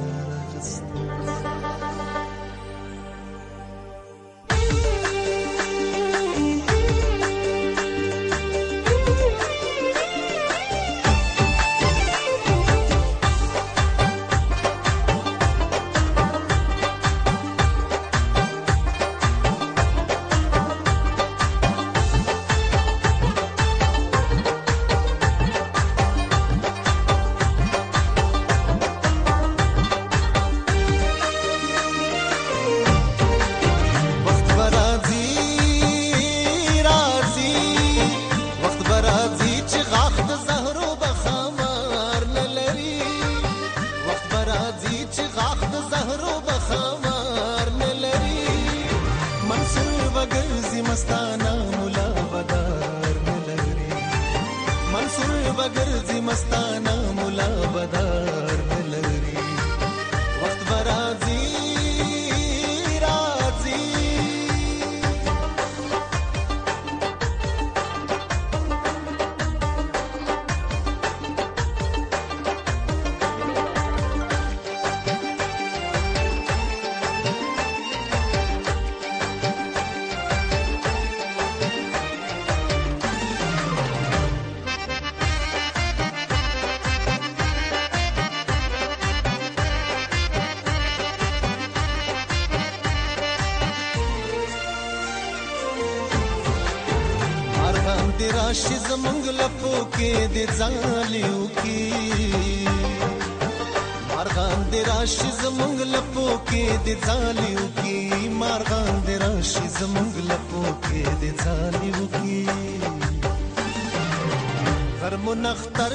راشي زمونږ لپو کې د ځالیو کې مارغان د راشي زمونږ لپو کې د ځالیو کې مارغان د راشي زمونږ لپو کې د ځالیو کې غرمو نختر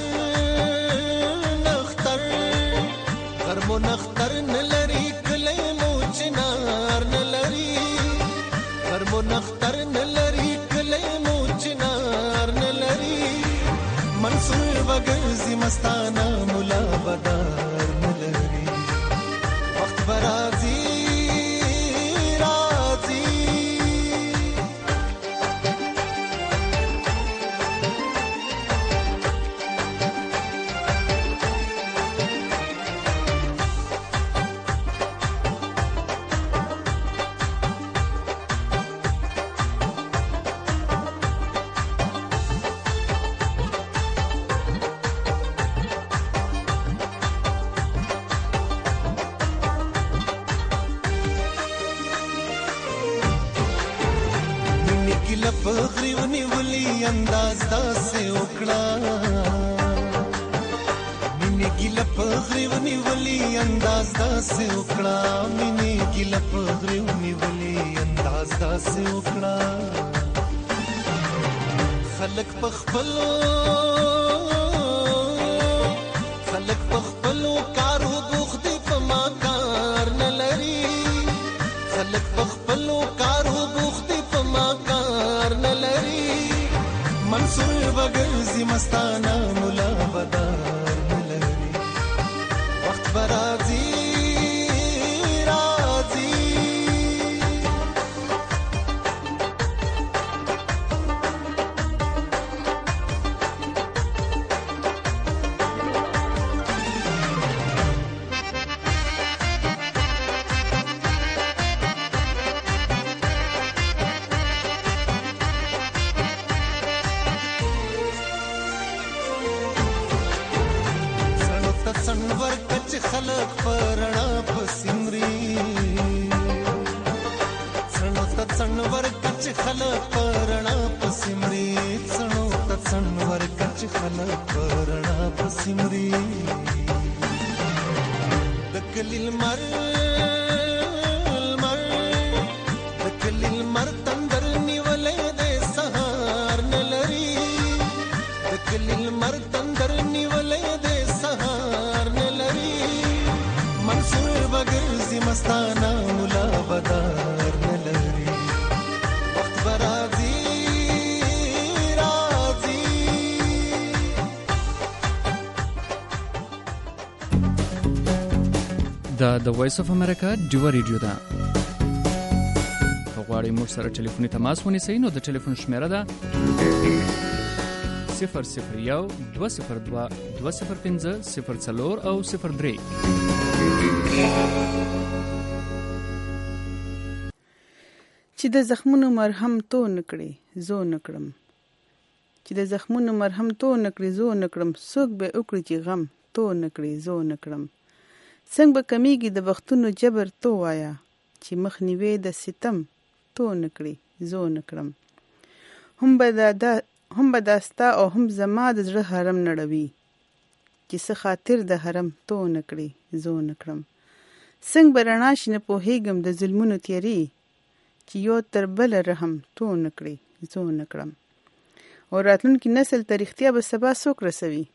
نختر غرمو نختر نلري کله مو چنار نلري غرمو نختر نلري کله مو چنار نلري منصور وګرځي مستانه مولا بدار نلري وخت برازي راځي پغریونی ولی انداز داسې وکړه مینې ګیله پغریونی ولی انداز داسې وکړه مینې ګیله پغریونی ولی انداز داسې وکړه خلک پخپلو خلک پخپلو کارو بوخت په ما کار نه لري خلک پخپلو کارو بوخت په ما منصور وګرځي مستانه مولا بدار نلري وخت برازي راځي سنور کچ خلق پرنا پسمري سنو ت سنور کچ خلق پرنا پسمري سنو ت سنور کچ خلق پرنا پسمري دکلیل مر مر دکلیل مر تندر نیولې د سهار نلري دکلیل مر تندر نیولې د منصور وګرځي مستانه مولا بدار نلري وخت برازي راځي د دا د وایس اف امریکا ډیو ریډیو ده. که غواړئ موږ سره ټلیفوني تماس ونیسئ نو د ټلیفون شمیره ده صفر صفر یو دوه صفر دوه دوه صفر پنځه صفر څلور او صفر درې. چې د زخمونو مرهم تو نکړي زو نکړم چې د زخمونو مرهم تو نکړي زو نکړم څوک به وکړي چې غم تو نکړي زو نکړم څنګه به کمیږي د بختونو جبر تو وایا چې مخ نیوي د ستم تو نکړي زو نکړم هم به دا هم به داستا او هم زما د زړه حرم نړوي چې څه خاطر د حرم تو نکړي زو نکړم څنګه به رڼا شي نه پوهېږم د ظلمونو تیری چې یو تر بل رحم تو نکړي زو نکړم او راتلونکي نسل ته رښتیا به سبا څوک رسوي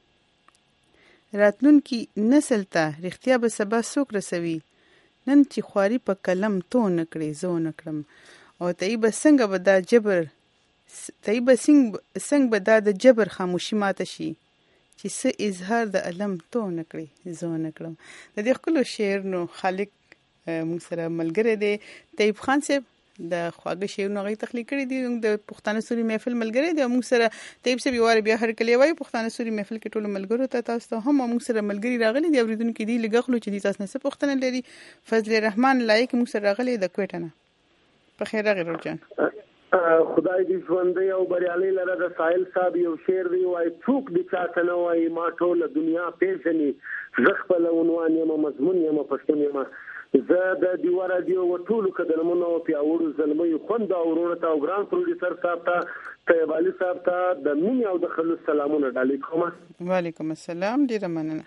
راتلونکي نسل ته رښتیا به سبا څوک رسوي نن چې خواري په قلم تو نکړي زو نکړم او ته به څنګه به دا جبر ته به څنګه به دا د جبر خاموشي ماته شي چې څه اظهار د علم تو نکړي زو نکړم. د دې ښکلو شعر نو خالق موږ سره ملګری دی طیب خان صاحب د خواږه شعرونه هغې تخلیق کړي دي د پښتانه سوري محفل ملګری دی او موږ سره طیب صاحب یو وارې بیا هرکلی وایي پښتانه سوري محفل کې ټولو ملګرو ته تاسو ته هم موږ سره ملګري راغلي دي اورېدونکي دي لږ غلو چې دي تاسو نه څه پوښتنه لري. فضل رحمان لایق موږ سره راغلی د کوټه نه. په خیر راغی روجان خدای دې ژوندی او بریالي لره. د ساحل صاحب یو شعر دی وایي څوک دې چاته نه وایي ما ټوله دنیا پېژني زه خپله عنوان یم مضمون یم پښتون یم زه د ډیوه راډیو و ټولو قدرمنو او پیاوړو زلمیو خوند او ورونو ته او ګران پروډیوسر صاحب ته طیب علي صاحب ته د مینې او د خلوص سلامونه ډالۍ کوم. وعلیکم السلام ډېره مننه.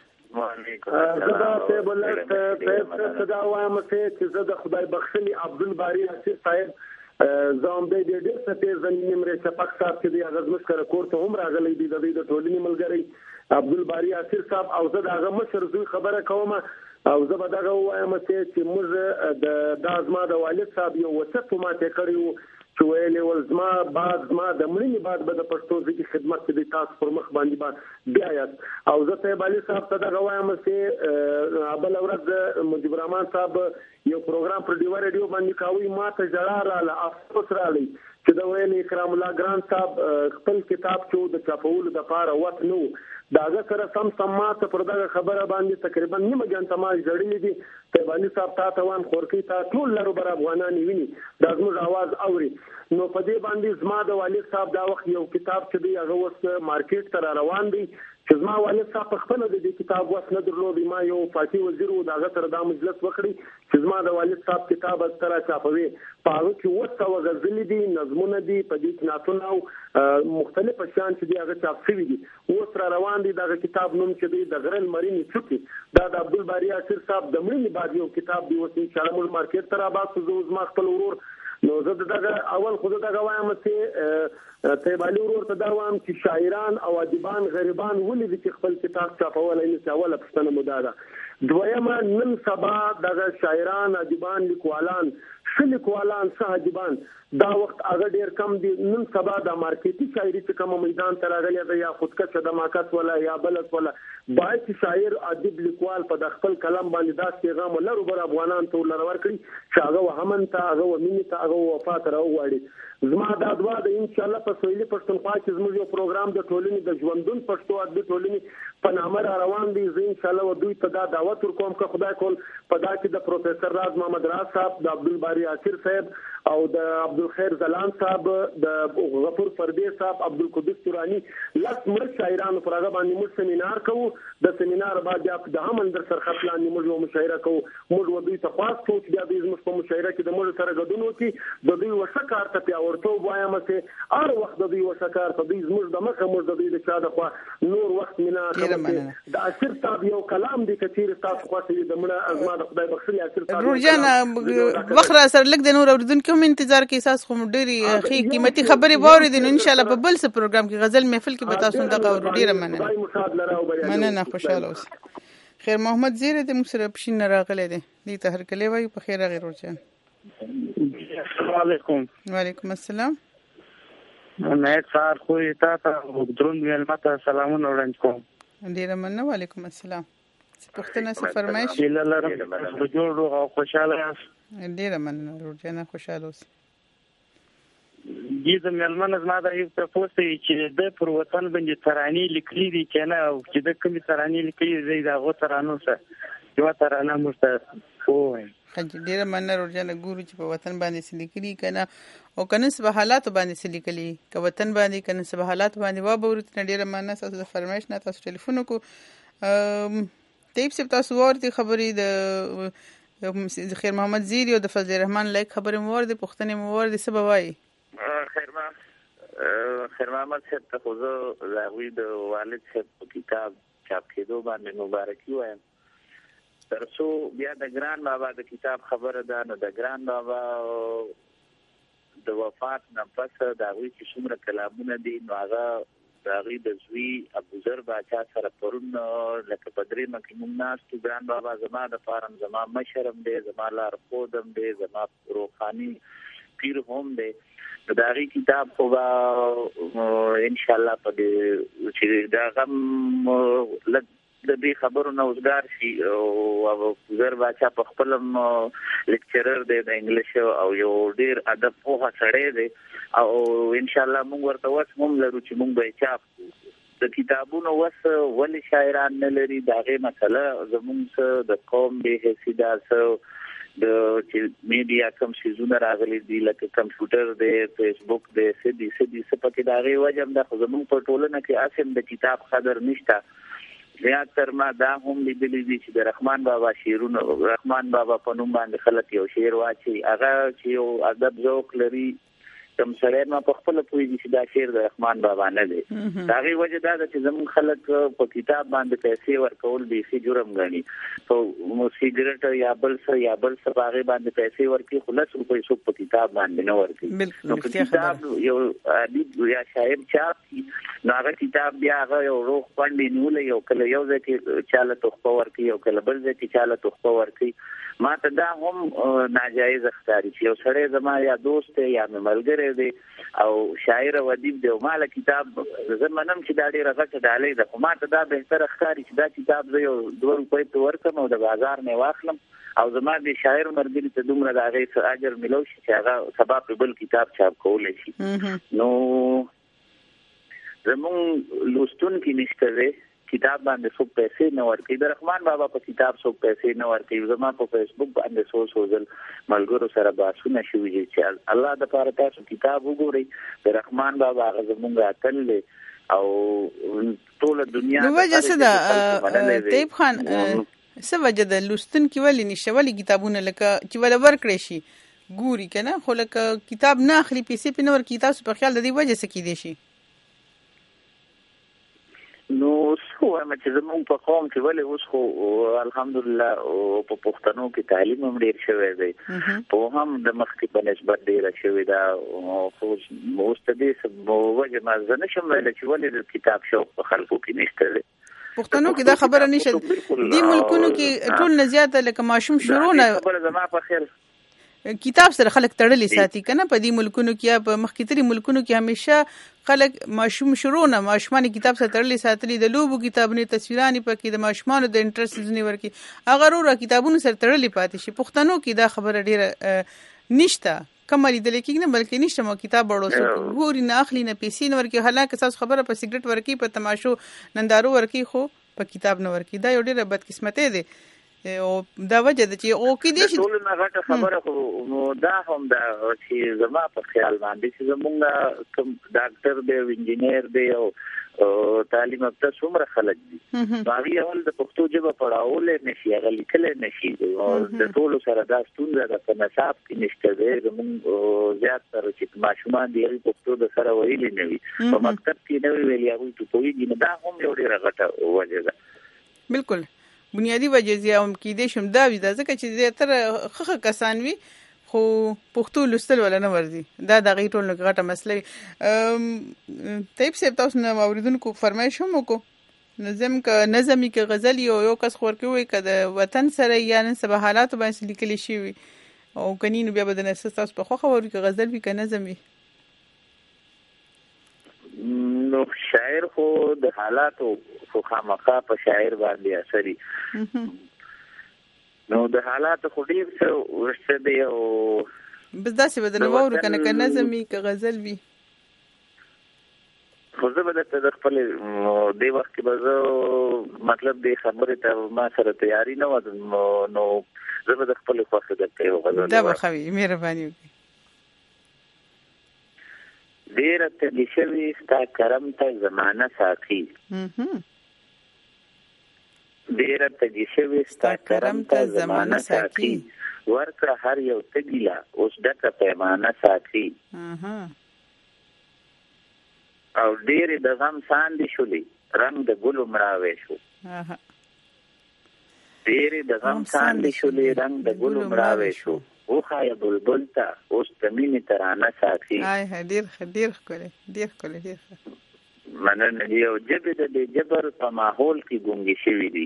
زه دا طیب الله ته دا وایم چې زه د خدای بخښلي عبدالباري نصیر صاحب زه هم دی ډېر څه پېژنم نیمرې شفق صاحب چې دی هغه زموږ کره کور ته هم راغلی دی د دوی د ټولنې ملګری عبدالباري نصیر صاحب او زه د هغه مشر زوی خبره کوم او زه به دغه ووایم چې موږ د دا زما د والد صاحب یو وصیت په ماته کړی و چې ویلې ول زما بعد زما د مړینې بعد به د پښتو ژبې خدمت کې د تاسو پر مخ باندې به بیا یاست او زه طیب علي صاحب ته دغه وایم چې بله ورځ مجیب الرحمن صاحب یو پروګرام پر ډیوه ریډیو باندې کوي ما ته ژړا راغله افسوس راغلی چې د ویل اکرام الله ګران صاحب خپل کتاب چې د چاپولو دپاره وخت نه و د هغه سره سم سم ما ته پر دغه خبره باندې تقریبا نیمه ګنټه ما ژړلي دي. طیب علي صاحب تا ته وایم خورکۍ ته ټول لرو بر افغانان یې ویني دا زموږ اواز اوري نو په دې باندې زما د والد صاحب دا وخت یو کتاب چې دی هغه اوس مارکیټ ته را روان دی چې زما والد صاحب په خپله د دې کتاب وس نه درلود ما یو فاتح وزیر و د هغه سره دا مجلس وکړي چې زما د والد صاحب کتاب هلته راچاپوي په هغه کې اووه سوه غزلې دي نظمونه دي په دې کې نعتونه او مختلف شیان چې دي هغه چاپ شوي دي اوس را روان دي دغه کتاب نوم چې دی د غره لمرینې څوکې دا د عبدالباري نصیر صاحب د مړینې بعد یو کتاب دی اوس انشاءالله موږ مارکیټ ته راباسو زه زما خپل ورور نو زه دغه اول خو دغه وایم چې طیب علي ورور ته دا وایم چې شاعران او ادیبان غریبان ولې دي چې خپل کتاب چاپولی نه شي اوله پوښتنه مو دا ده. دویمه نن سبا دغه شاعران ادیبان لیکوالان ښه لیکوالان ښه ادیبان دا وخت هغه ډېر کم دي نن سبا د مارکیټي شاعري چې کومه میدان ته راغلې ده یا خودکشه د ماکس ولا یا بلس ولا باید چې شاعر ادیب لیکوال په د خپل کلم باندې داسې پیغام لرو بر افغانان ته ولر ورکړي چې هغه وهمن ته هغه ومینې ته هغه وفا ته راوغواړي. زما دا دعا ده انشاءالله په سویلي پښتونخوا کې زموږ یو پروګرام د ټولنې د ژوندون پښتو ادبي ټولنې په نامه را روان دی زه انشاءالله و دوی ته دا دعوت ورکوم که خدای کول په دا کې د پروفیسر راز محمد راز صاحب د عبدالباري نصیر صاحب او د عبدالخیر زلان صاحب د غفور پردیس صاحب عبدالقدوس تورانی لس مړ شاعرانو پر هغه باندې موږ سیمینار کوو د سیمینار بعد بیا د هم اندر سرخط لاندې موږ یو مشاعره کوو موږ و دوی ته خواست کوو چې بیا دوی زموږ په مشاعره کې د موږ سره ګډون وکړي د دوی وښه کار ته پیاوړتوب وایم چې هر وخت د دوی وښه کار ته دوی زموږ د مخه موږ د دوی د چا د خوا نور وخت مینا د اسیر صاحب یو کلام دی که چیرې تاسو خوښ وي د مړه زما د خدای بخښلي اسیر صاحب روجان وخت را سره لږ د نور اورېدونکو هم انتظار کوي تاسو خو ډېرې ښې قیمتي خبرې واورېدې نو انشاءالله په بل څه پروګرام کې غزل محفل کې به تاسو دغه اورو. ډېره مننه مننه خوشحاله اوسئ. خیر محمد زیره د موږ سره پښین نه راغلی دی دې ته هرکلی وایو په خیر راغی روجان. السلام علیکم. وعلیکم السلام. نه سار خو تا ته دروند ویل ماته سلامونه وړاندې کوم. ډېره مننه. وعلیکم السلام. پوښتنه څه فرمایش هیله لرم چې جوړ روغ او خوشاله یاست. ډېره مننه روجانه خوشاله اوسئ. دې د مېلمنه زما د یو تپوس دی چې د پر وطن باندې ترانې لیکلي دي که نه او چې د کومې ترانې لیکلي دي د هغو ترانو سره یوه ترانه موږ ته ووایم. ډېره مننه روجانه. ګورو چې په وطن باندې څه لیکلي که نه او که نه څه په حالاتو باندې څه لیکلي که وطن باندې که نه څه په حالاتو باندې واورو. ډېره مننه ستاسو د فرمایش نه. تاسو ټلیفون وکړو. طیب صاحب تاسو واورېدې خبرې د خیر محمد زیري او د فضل الرحمن لایق خبرې مو واورېدې پوښتنې مو واورېدې څه به وایي؟ خیر محمد صاحب ته خو زه د هغوی د والد صاحب په کتاب چاپ کېدو باندې مبارکي وایم. تر څو بیا د ګران بابا د کتاب خبره ده نو د ګران بابا د وفات نه پس د هغوی چې څومره کلامونه دي نو هغه د هغوی د زوی ابوذر باچا سره پرون لکه په درېیمه کې موږ ناست وو. ګران بابا زما دپاره هم زما مشر هم دی، زما لارښود هم دی، زما روحاني پیر هم دی. د هغې کتاب خو به انشاءالله په دې چې د هغه هم لږ د دې خبرو نه اوزګار شي. او ابوذر باچا په خپل هم لیکچرر دی د انګلیش او یو ډېر ادب پوهه سړی دی او انشاءالله موږ ورته وس هم لرو چې موږ به یې چاپ کړو. د کتابونو وس ولې شاعران نه لري د هغې مسله زموږ څه د قوم بې حسي دا څه د چې میډیا کم سیزونه راغلي دي لکه کمپیوټر دی، فیسبوک دی، څه دي څه دي څه پکې د هغې وجه هم ده. خو زموږ په ټولنه کې هسې د کتاب قدر نشته. زیاتر ما دا هم لیدلي دي چې د رحمان بابا شعرونه رحمان بابا په نوم باندې خلک یو شعر واچي هغه چې یو ادب ذوق لري کوم سړی ما په خپله پوهېږي چې دا شعر د رحمان بابا نه دی. د هغې وجه دا ده چې زموږ خلک په کتاب باندې پیسې ورکول بیخي جرم ګڼي. په سیګرټ یا بل څه یا بل څه په هغې باندې پیسې ورکوي خو لس روپۍ څوک په کتاب باندې نه ورکوي. نو که کتاب یو ادیب یا شاعر چاپ کړي نو هغه کتاب بیا هغه یو روغ خوند یې نیولی یو کله یو ځای کې چاله تحفه ورکوي یو کله بل ځای کې چاله تحفه ورکوي. ما ته دا هم ناجایز ښکاري چې یو سړی زما یا دوست دی یا مې ملګری دی او شاعر او ادیب دی او ما له کتاب زه منم چې دا ډېره غټه ډالۍ ده خو ما ته دا بهتره ښکاري چې دا کتاب زه یو دوه روپۍ پرې ورکړم او د بازار نه یې واخلم او زما د شاعر ملګري ته دومره د هغې څه اجر میلو شي چې هغه سبا پرې بل کتاب چاپ کولی شي. نو زمونږ لوستونکي نشته دی کتاب باندې څوک پیسې نه ورکوي. د رحمان بابا په کتاب څوک پیسې نه ورکوي. زما په فیسبوک باندې څو څو ځل ملګرو سره بحثونه شوي دي چې الله دپاره تاسو کتاب وګورئ. د رحمان بابا هغه زموږ اتل دی او ټوله دنیا نو وجه څه ده طیب خان څه وجه ده لوستونکي ولې نشته ولې کتابونه لکه چې وله ورکړی شي ګوري که نه خو لکه کتاب نه اخلي پیسې پرې نه ورکوي تاسو په خیال د دې وجه څه کیدی شي؟ نو څه وایم چې زموږ په قوم کې ولې اوس خو الحمدلله په پښتنو کې تعلیم هم ډېر شوی دی پوهه هم د مخکې په نسبت ډېره شوې ده خو اوس د دې وجه ما زه نشم ویلی چې ولې د کتاب شوق په خلکو کې نشته دی. پښتنو کې دا خبره نشته. دې ملکونو کې ټول نه زیاته لکه ماشوم شروع نه خبره زما په خیر کتاب سره خلک تړلې ساتي که نه په دې ملکونو کې یا په مخکې ترې ملکونو کې همیشه خلک ماشوم شروع نه ماشومان کتاب سره تړلې ساتلي د لوبو کتابونه تصویرانې پکې د ماشومانو د انټرست ځینې ورکړي هغه ورو کتابونو سره تړلې پاتې شي. پښتنو کې دا خبره ډېره نشته کم لیدل کېږي نه بلکې نشته ما کتاب وړو ګوري نه اخلي نه پیسې نه ورکوي حالانکه ستاسو خبره په سګرټ ورکوي په تماشو نندارو ورکوي خو په کتاب نه ورکوي. دا یو ډېره بدقسمتۍ دی او دا وجه ده چې او کې دې شي ټول نه غټه خبره خو نو دا هم دا چې زما په خیال باندې چې زمونږ کوم ډاکټر دی انجینیر دی او تعلیم یافته څومره خلک دي هغوی اول د پښتو ژبه پړاولی نه شي هغه لیکلی نه شي او د ټولو سره دا ستونزه ده په نصاب کې نشته دی زمونږ زیاتره چې ماشومان دي هغوی پښتو د سره ویلي نه وي په مکتب کې نه وي ویلي هغوی ته پوهېږي نو دا هم یو ډېره غټه وجه ده. بلکل بنیادی وجه زیاده هم کېدی شم دا وي دا ځکه چې زیاتره ښه ښه کسان وي خو پښتو لوستل ولا نه ورځي دا د هغې ټولنو کې غټه مسله وي. طیب صاحب تاسو نه اورېدونکو فرمایش هم وکړو نظم که نظم که غزل یو یو کس خو ورکوي که د وطن سره یا نن سبا حالاتو باندې لیکلی شوي او که نی نو بیا به د نسل تاسو په خوښه وروي که غزل وي که نظم وي. نو شاعر خو د حالاتو خو خامخا په شاعر باندې اثري نو د حالاتو خو ډیر څه ورسته دی او بس داسې به د نوورو کنه که نظم وي که غزل وي خو زه به درته د خپل دې وخت کې به زه مطلب دې خبرې ته ما سره تیاری نه وه نو زه به د خپلې خوښې درته یو غزل دا به ښه وي مهرباني وکړي ډېره تږي شوې ستا کرم ته زمانه ساقي ډېره تږي شوې ستا کرم ته زمانه ساقي ورکړه هر یو تږي لا اوس ډکه پیمانه ساقي او ډېرې د غم ساندې شولې رنګ د ګلو مړاوی شو ډېرې د غم ساندې شولې رنګ د ګلو مړاوی شو وښایه بلبل ته اوس د مینې ترانه ساقي ډېر ښه ډېر ښکلی ډېر ښکلی ډېر ښه مننه دي او ژبې د دې جبر په ماحول کې ګونګې شوي دي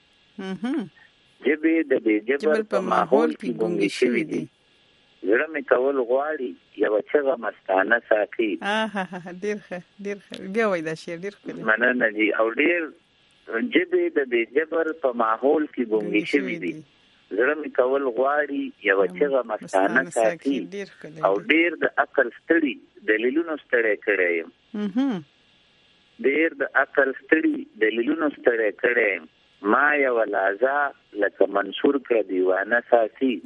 ژبې د دې جبر په ماحول کې ګونګې شوي دي زړه مې کول غواړي یوه چغه مستانه ساقي ډېر ښه ډېر ښه بیا وایي دا شعر ډېر ښکلی مننه دي او ډېر ژبې د دې جبر په ماحول کې ګونګې شوي دي زړه مې کول غواړي یوه چغه مستانه ساقي او ډېر د عقل ستړي دلیلونو ستړی کړی یم ډېر د عقل ستړي دلیلونو ستړی کړی یم ما یوه لازه لکه منصور کړه دیوانه ساقي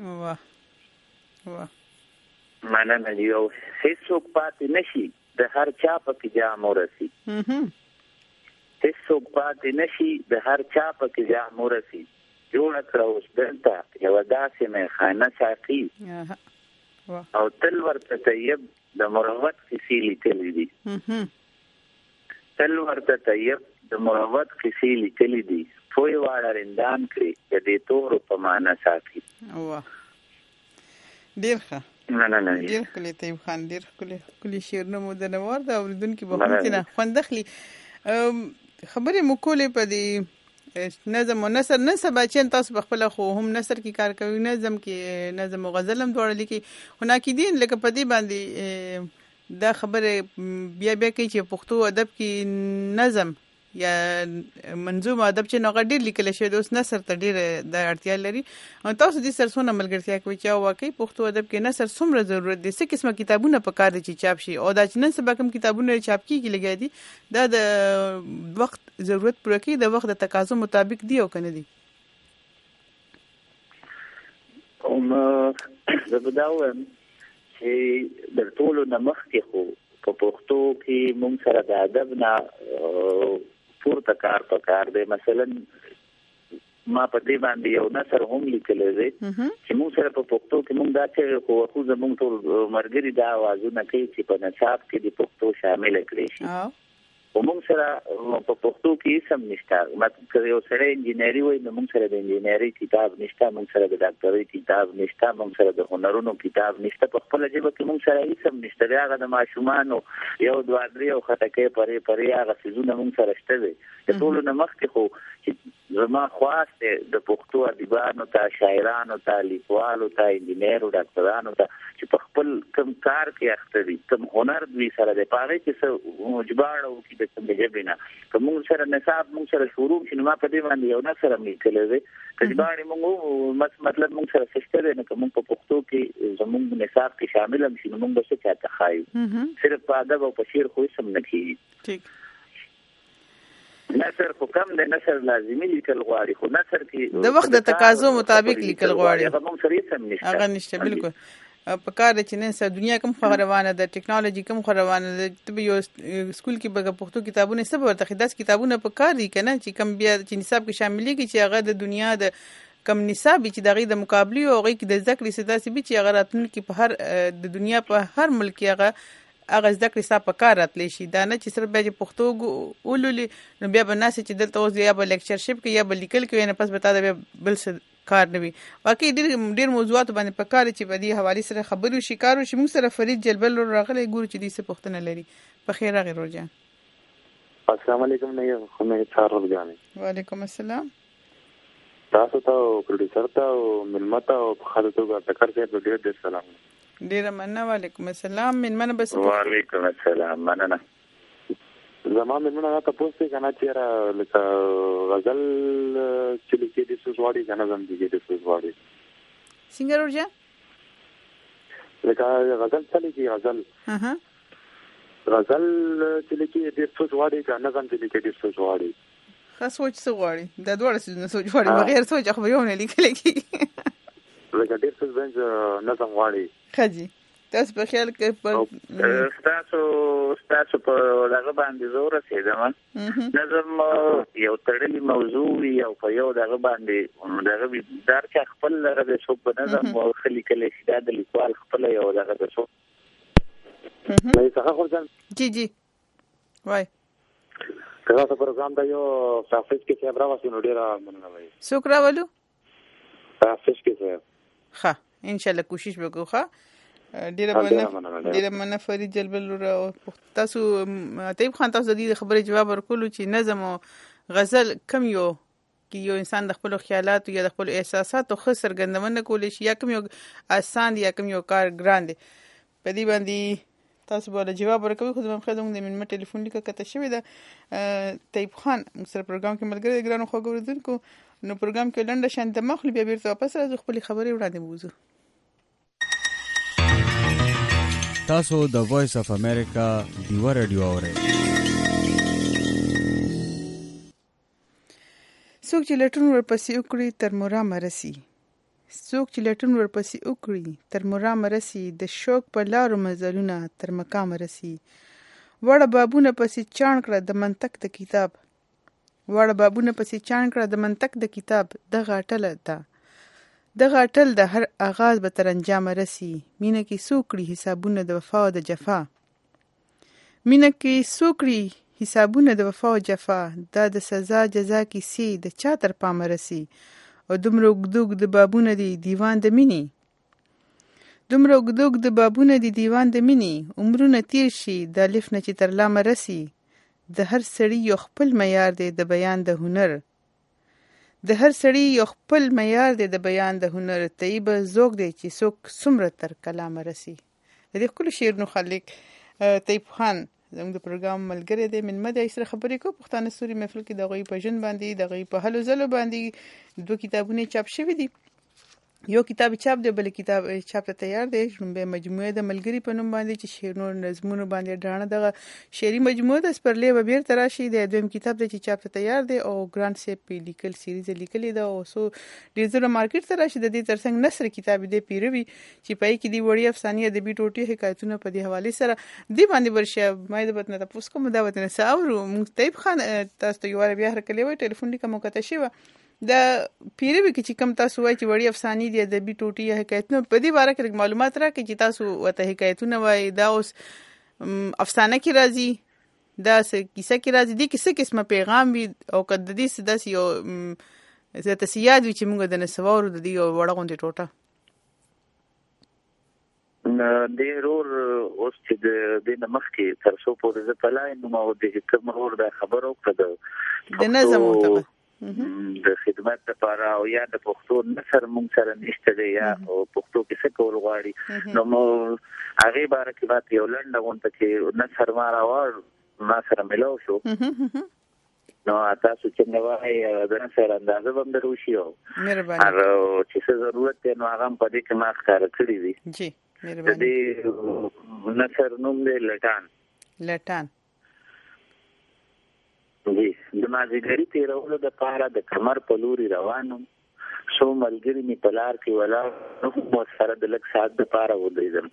مننه دي او هېڅوک پاتې نشي د هر چا پکې جام ورسي هېڅوک پاتې نشي د هر چا پکې جام ورسي جوړه کړه اوس دلته یوه داسې میخانه ساقي او تل ورته طیب د مروت کیسې لیکلي دي تل ورته طیب د مروت کیسې لیکلي دي پوی واړه رندان کړي د دې تورو په معنا ساقي ډېر ښه ډېر ښکلی طیب خان ډېر ښکلی ښکلي شعرونه مو د نوار د اورېدونکي به هم ځینې خوند اخلي خبرې مو کولې په دې نظم و نثر نن سبا چې تاسو په خپله خو هم نثر کې کار کوي نظم کې نظم و غزل هم دواړه لیکي خو ناقدین لکه په دې باندې دا خبرې بیا بیا کوي چې پښتو ادب کې نظم یا منظوم ادب چې نو غډیر لیکل شوی د اوس نثر ته ډیر د اړتیا لري او تاسو دې سرسونه ملګرتیا کوي چې واقعي پښتو ادب کې نثر څومره ضرورت دي څه قسمه کتابونه په کار دي چې چاپ شي او دا چې نن سبا کوم کتابونه چاپ کیږي لګیا دي دا د وخت ضرورت پوره کوي د وخت د تقاضا مطابق دی او کنه دي کوم زه به دا وایم چې د ټولو نه مخکې خو په پښتو کې موږ سره د ادب نه پورته کار پکار دی مثلا ما په دې باندې یو نثر هم لیکلی دی چې موږ سره په پښتو کې موږ دا چې خو خو زموږ ټول ملګري دا اوازونه کوي چې په نصاب کې د پښتو شامل کړي شي او موږ سره په پښتو کې سم نشته مطلب که یو سره انجینری وای نو موږ سره د انجینری کتاب نشته موږ سره د ډاکټرۍ کتاب نشته موږ سره د هنرونو کتاب نشته په خپل ژبه کې موږ سره هیڅ هم نشته هغه د ماشومانو یو دوه درې او خټکې پرې پرې هغه څیزونه موږ سره شته دي د ټولو نه مخکې خو زما خواست د پښتو ادیبانو ته شاعرانو ته لیکوالو ته انجینرو ډاکټرانو ته چې په خپل کم کار کې اخته دي کم هنر دوی سره د پاره کې څه مجباړو کې د کوم ژبې نه که موږ سره نصاب موږ سره شروع شي نو ما په دې باندې یو نثر هم لیکلی دی که ژباړې موږ مطلب موږ سره څه شته دی نو که موږ په پښتو کې زموږ نصاب کې شامل هم شي نو موږ به څه چاته ښایو صرف په ادب او په شعر خو هېڅ هم نه کېږي نثر خو کم دی نثر لازمي لیکل غواړي خو نثر کې د وخت د تقاضو مطابق لیکل غواړي هغه موږ سره هېڅ هم نشته هغه نشته بالکل په کار چې نن سره دنیا کوم خو روانه ده ټیکنالوژي کوم خو روانه ده ته یو سکول کې به پښتو کتابونه سبا ورته خداس کتابونه په کار دي کنه چې کم بیا چې نصاب کې شاملېږي چې هغه د دنیا د کم نصاب چې دغه د مقابله او هغه کې د ذکر سداسي به چې هغه راتلونکي په هر د دنیا په هر ملک هغه هغه ذکر حساب په کار راتلی شي دا نه چې صرف بیا پښتو ولولي نو بیا به ناس چې دلته اوس یا به لیکچرشپ کې یا به لیکل کې نه پس به تا بیا بل څه کار نه وي واقعي ډېر ډېر موضوعات باندې په کار چې په دې حوالې سره خبرې وشي کار وشي موږ سره فرید جلبل راغلی ګورو چې دې څه پوښتنه لري په خیر راغی روجان السلام علیکم نه یو خو مې څار ورګانی وعلیکم السلام تاسو ته او پروډوسر ته او ملمت او په خاطر توګه تکر ته ډېر ډېر سلام ډېر مننه وعلیکم السلام من منه بس وعلیکم السلام مننه زما مېرمنه دا تاسو ته کنه چې لکه غزل چې لیکي د سوزواړي کنه زم دي د سوزواړي څنګه ورجه لکه غزل څه لیکي غزل اها غزل چې لیکي د سوزواړي کنه زم دي د سوزواړي خاص سوچ څه غواړي دا ډول څه سوچ غواړي بغیر سوچ خو یو نه لیکل کی لکه ډېر څه ځنځ نظم غواړي خجی تاسو په خیال کې په تاسو تاسو په دغه باندې زور رسیدم نظم یو تړلې موضوع وي او په یو دغه باندې دغه دار چې خپل لره د څوک په نظم او خلی کله چې د لیکوال خپل یو دغه د څوک نه څنګه خورځم جی جی وای کله چې پروګرام دا یو صافیس کې چې راوځي نو ډیره مننه وای څوک راولو صافیس کې ښه ان شاء الله کوشش وکړو ښه ډیره مننه ډیره مننه فرید جلبل را تاسو طيب خان تاسو د دې خبرې جواب ورکولو چې نظم او غزل کم یو کې یو انسان د خپل خیالات یا د خپل احساساتو خو سرګندونه کولی شي یا کم یو آسان یا کم یو کار ګران دی په دې باندې تاسو به جواب ورکوي خو زموږ خدمت د من ټلیفون لیکه کته شوی ده طيب خان سره پروګرام کې ملګری ګرانو خو ګوردونکو نو پروګرام کې لنډه شانت مخلي بیا بیرته واپس راځو خپل خبرې وړاندې وځو تاسو د وایس اف امریکا دیو رادیو اورئ څوک چې لټون ورپسې وکړي تر مرام رسی څوک چې لټون ورپسې وکړي تر مرام رسی د شوق په لارو مزلونه تر مقام رسی وړه بابونه پسې چاڼ کړه د منطق د کتاب وړه بابونه پسې چاڼ کړه د منطق د کتاب دغه اټل ده دغه اټل د هر آغاز به تر انجام رسی مینه کې سوکړي حسابونه د وفا او د جفا مینه کې سوکړي حسابونه د وفا او جفا دا د سزا جزا کې سی د چا تر پام رسی او دومره وګدوګ د بابونه دی دیوان د مینی دومره وګدوګ د بابونه دی دیوان د مینی عمرونه تیر شي د الف نه چې تر لام رسی د هر سړی یو خپل معیار دی د بیان د هنر د هر سړی یو خپل معیار دی د بیان د هنر طيب ذوق دی چې څوک څومره تر کلام رسی د دې خپل شعر نو خلک طيب خان زموږ د پروګرام ملګری دی من مده سره خبرې کو پښتانه سوري محفل کې د غوي په جن باندې د غوي په هلو زلو باندې دوه کتابونه چاپ شوي دي یو کتاب چاپ دی بل کتاب چاپ ته تیار دی شنبه مجموعه د ملګری په نوم باندې چې شعرونو نظمونو باندې ډانه دغه شعري مجموعه د سپرلی به بیر تراشي د دویم کتاب د چې چاپ ته تیار دی او ګرانډ سیپ په لیکل سیریز لیکلې ده او سو ډیر زره مارکیټ تراشي د دې ترڅنګ نثر کتاب دی پیروي چې پای کې دی وړي افسانې ادبي ټوټي حکایتونه په دې حواله سره دی باندې ورشه مې د بتنه تاسو کوم دا وته نه ساورو مونږ طيب خان تاسو ته یو بیا هر کله وای ټلیفون لیکه مو کته شي د پیروي کې چې کم تاسو وایي چې وړي افسانې دي ادبي ټوټي یا حکایتونه په دې باره کې معلومات راکړي چې تاسو وته حکایتونه وایي دا اوس افسانه کې راځي دا کیسه کې راځي دي کیسه قسمه پیغام وي او کله د دې داس یو زه تاسو یاد وي چې موږ د نسوارو د دې وړه غونډه ټوټه د رور اوس چې د د نمخ کې تر څو پورې د پلای نو مو د کوم رور د خبرو کړه د نظم او د خدمت لپاره او یا د پښتو نثر مونږ سره نشته دی یا پښتو کې څه کول غواړي نو مو هغه باره کې ماته یو لنډه غونډه کې نثر ما راوړ ما سره ملو شو نو تاسو چې نو وايي د نثر اندازه هم درو شي او مهرباني هر چې څه ضرورت دی نو هغه په دې کې ما ښکار کړی دی جی مهرباني د نثر نوم دی لټان لټان جی د مازیګری تیرولو د پاره د کمر په لوري روانم سو ملګری می پلار کې ولا نو مو سره د لک سات د پاره ودیدم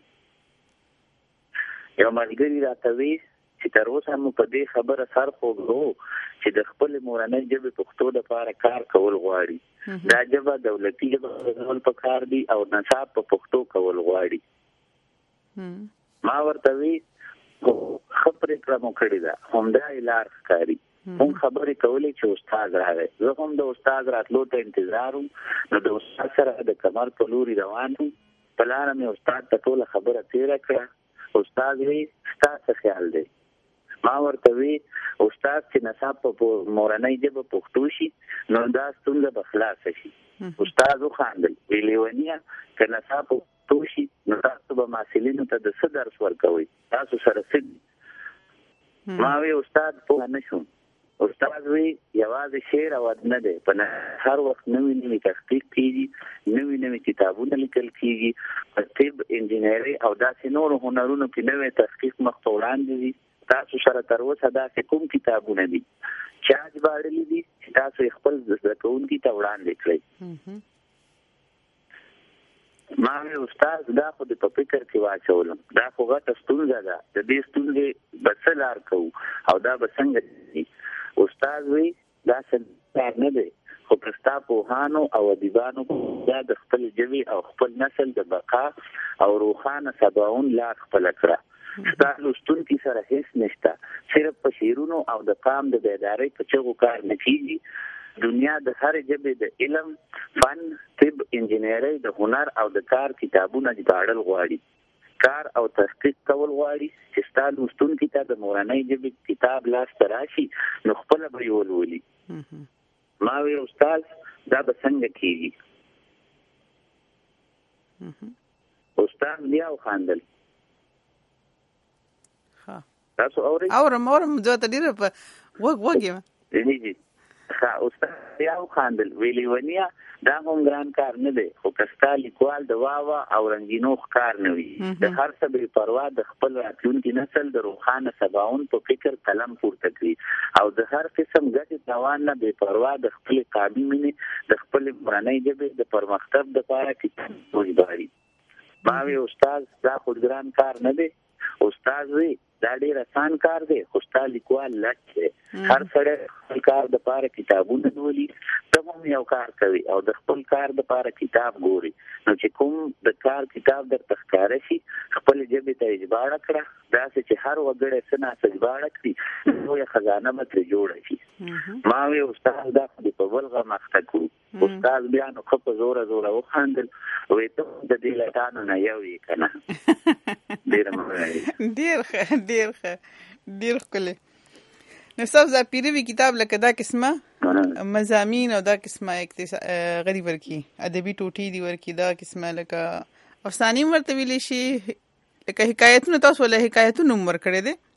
یو ملګری راته وی چې تر اوسه مو په دې خبره سر خوګو چې د خپل مورنۍ ژبې پښتو د پاره کار کول غواړي دا ژبه دولتي ژبه په کار دی او نصاب په پښتو کول غواړي ما ورته وی خبرې کړم کړی دا هم دا لار ښکاری مون خبرې کولې چې استاد راغی زه هم د استاد راتلو ته انتظارم نو د استاد سره د کمر په لوري روانم په لاره مې استاد ته ټوله خبره تیره کړه استاد وی ستا څه خیال دی ما ورته وی استاد چې نصاب په مورنۍ ژبه پښتو شي نو دا ستونزه به خلاصه شي استاد وخاندل وی لیونیه که نصاب پښتو شي نو تاسو به محصلینو ته د څه درس ورکوئ تاسو سره څه ما وی استاد په نشم استاد وی یوازې شعر او ادب نه دی په هر وخت نوې نوې تحقیق کیږي نوې نوې کتابونه لیکل کیږي په طب انجینری او داسې نور هنرونو کې نوې تحقیق مخ ته وړاندې دي تاسو سره تر اوسه داسې کوم کتابونه دي چې اجبارلي دي چې تاسو خپل زده کوونکي ته وړاندې کړئ ما وی استاد دا خو د په فکر کې واچولم دا خو غټه ستونزه ده د دې ستونزې بسلار کوو او دا به څنګه دي استاد وی دا څنګه نه دی خو پرستا پوهانو او ادیبانو دا د خپل ژبې او خپل نسل د بقا او روښانه سباون لار خپل کړه ستا لوستونکي سره هیڅ نشته صرف په شعرونو او د قام د بیدارۍ په چغو کار نه کیږي دنیا د هر ژبې د علم فن طب انجینری د هنر او د کار کتابونه ژباړل غواړي کار او تحقیق کول غواړي چې ستا لوستونکي ته د مورنۍ ژبې کتاب لاس ته راشي نو خپله به یې ولولي ما وی استاد دا به څنګه کیږي استاد بیا وخاندل تاسو اورئ اورم اورم زه ته ډیره په وګ وګ یم ښه استاد بیا وخاندل ویلي ونیا دا هم ګران کار نه دی خو که ستا لیکوال د واوا او رنګینو ښکار نه وي د هر څه بې پروا د خپل راتلونکي نسل د روښانه سباون په فکر قلم پورته کړي او د هر قسم ګټې تاوان نه بې پروا د خپلې قابي مینې د خپلې مورنۍ ژبې د پرمختګ دپاره کتاب وژباړي ما وی استاد دا خو ګران کار نه دی استاد وی دا ډیر آسان کار دی خو ستا لیکوال لټ دی هر سړی خپل کار دپاره کتابونه لولي ته هم یو کار کوي او د خپل کار دپاره کتاب ګوري نو چې کوم د کار کتاب درته ښکاره شي خپلې ژبې ته یې ژباړه کړه داسې چې هر وګړی څه ناڅه ژباړه کړي لویه خزانه به ترې جوړه شي ما وی استاد دا خو دې په بل غم اخته کړو استاد بیا نو ښه په زوره زوره وخاندل وایي ته د دې لټانو نه یو یې که نه ډېره مننه ډېر ښه ډېر ښه ډېر ښکلی نو ستاسو دا پیروي کتاب لکه دا قسمه مضامین او دا قسمه غړي ورکي ادبي ټوټې دي ورکي دا قسمه لکه افسانې ورته ویلی شي لکه حکایتونه تاسو له حکایتونو هم ورکړی دی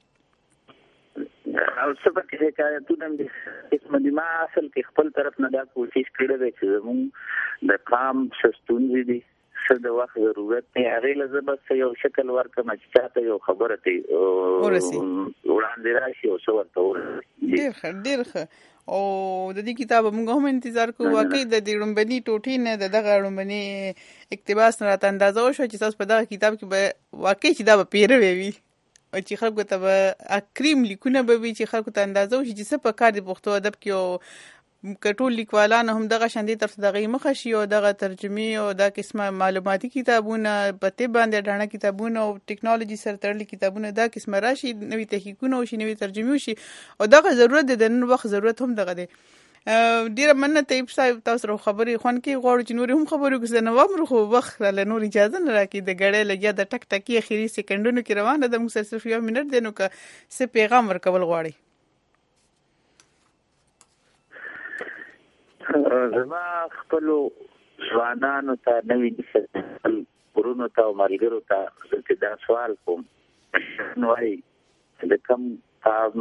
او څه پکې حکایتونه هم دي قسمه دي ما اصل کې خپل طرف نه دا کوشش کړی دی چې زمونږ د قام څه ستونزې دي څه د وخت ضرورت دی هغې له زه بس یو شکل ورکړم چې چاته یو خبره ته وړاندې راشي او څه ورته ورسي ډېر ښه ډېر ښه او د دې کتاب موږ هم انتظار کوو واقعي د دې ړومبني ټوټې نه د دغه ړومبني اقتباس نه راته اندازه وشوه چې تاسو په دغه کتاب کې به واقعي چې دا به پیروی وي او چې خلکو ته به اکریم لیکونه به وي چې خلکو ته اندازه وشي چې څه په کار د پښتو ادب کې او که ټول لیکوالان هم دغه شان دي تر څو دغه مخه شي او دغه ترجمې او دا قسمه معلوماتي کتابونه په طب باندې ډانه کتابونه او ټیکنالوژي سره تړلي کتابونه دا قسمه راشي نوې تحقیقونه وشي نوې ترجمې وشي او دغه ضرورت دی د نن وخت ضرورت هم دغه دی ډیره مننه طیب صاحب تاسو سره خبرې خوند کې غواړو چې نورې هم خبرې وکړو زه نوام خو وخت راله نور اجازه نه راکړي د ګړۍ لګیا د ټک ټکي اخري سکندونو کې روانه ده موږ سره صرف یو منټ دی نو که څه پیغام ورکول غواړئ زما خپلو ځوانانو ته نوي نسل ورونو ته او ملګرو ته چې دا سوال کوم نو وایي چې د کوم قام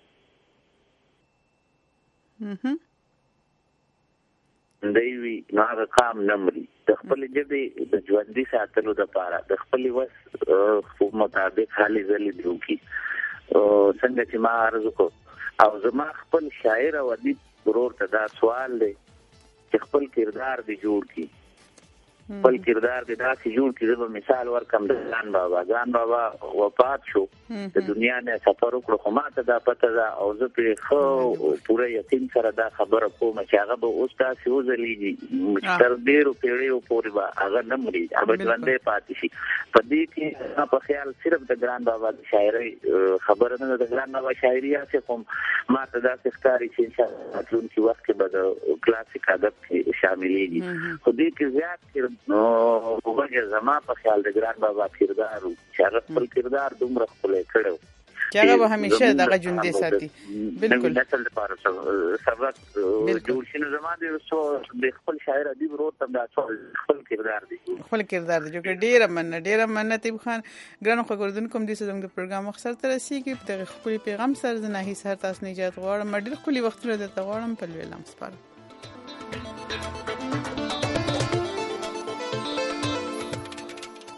دی وي نو هغه قام نه مري د خپلې ژبې د ژوندي ساتلو دپاره د خپلې وس مطابق هلې ځلې دې وکړي څنګه چې ما عرض وکړو او زما خپل شاعر او ادیب ورور ته دا سوال دی چې خپل کردار دی جوړ کی خپل کردار دی داسې جوړ کی زه به مثال ورکړم د ځان بابا ځان بابا وفات شو د دنیا نه سفر وکړو خو ما ته دا پته ده او زه پرې ښه پوره یقین سره دا خبره کوم چې هغه به اوس داسې وځلیږي تر ډېرو پیړیو پورې به هغه نه مري هغه به ژوندی پاتې شي په دې کې زما په خیال صرف د ګران بابا د شاعرۍ خبره نه ده د ګران بابا شاعري هسې خو ما ته داسې ښکاري چې انشاءالله راتلونکي وخت کې به د کلاسیک ادب کې شاملېږي خو دې کې زیات نو وګورئ زما په خیال د ګران بابا کردار چې هغه خپل کردار دومره ښکلی کړی چې هغه به همیشه دغه ژوندی ساتي. بالکل نسل لپاره سبق جوړ شي. نو زما د د خپل شاعر ادیب ورور ته دا خپل کردار دی خپل کردار دی چې ډیره مننه ډیره مننه طیب خان. ګرانو خبردونکو د زموږ د پروګرام مخسر تر رسیدي په خپل پیغام سره د نه هیڅ هر تاسو نه ایجاد غواړم. ډیر خپل وخت لري د غواړم په لوي لمس پر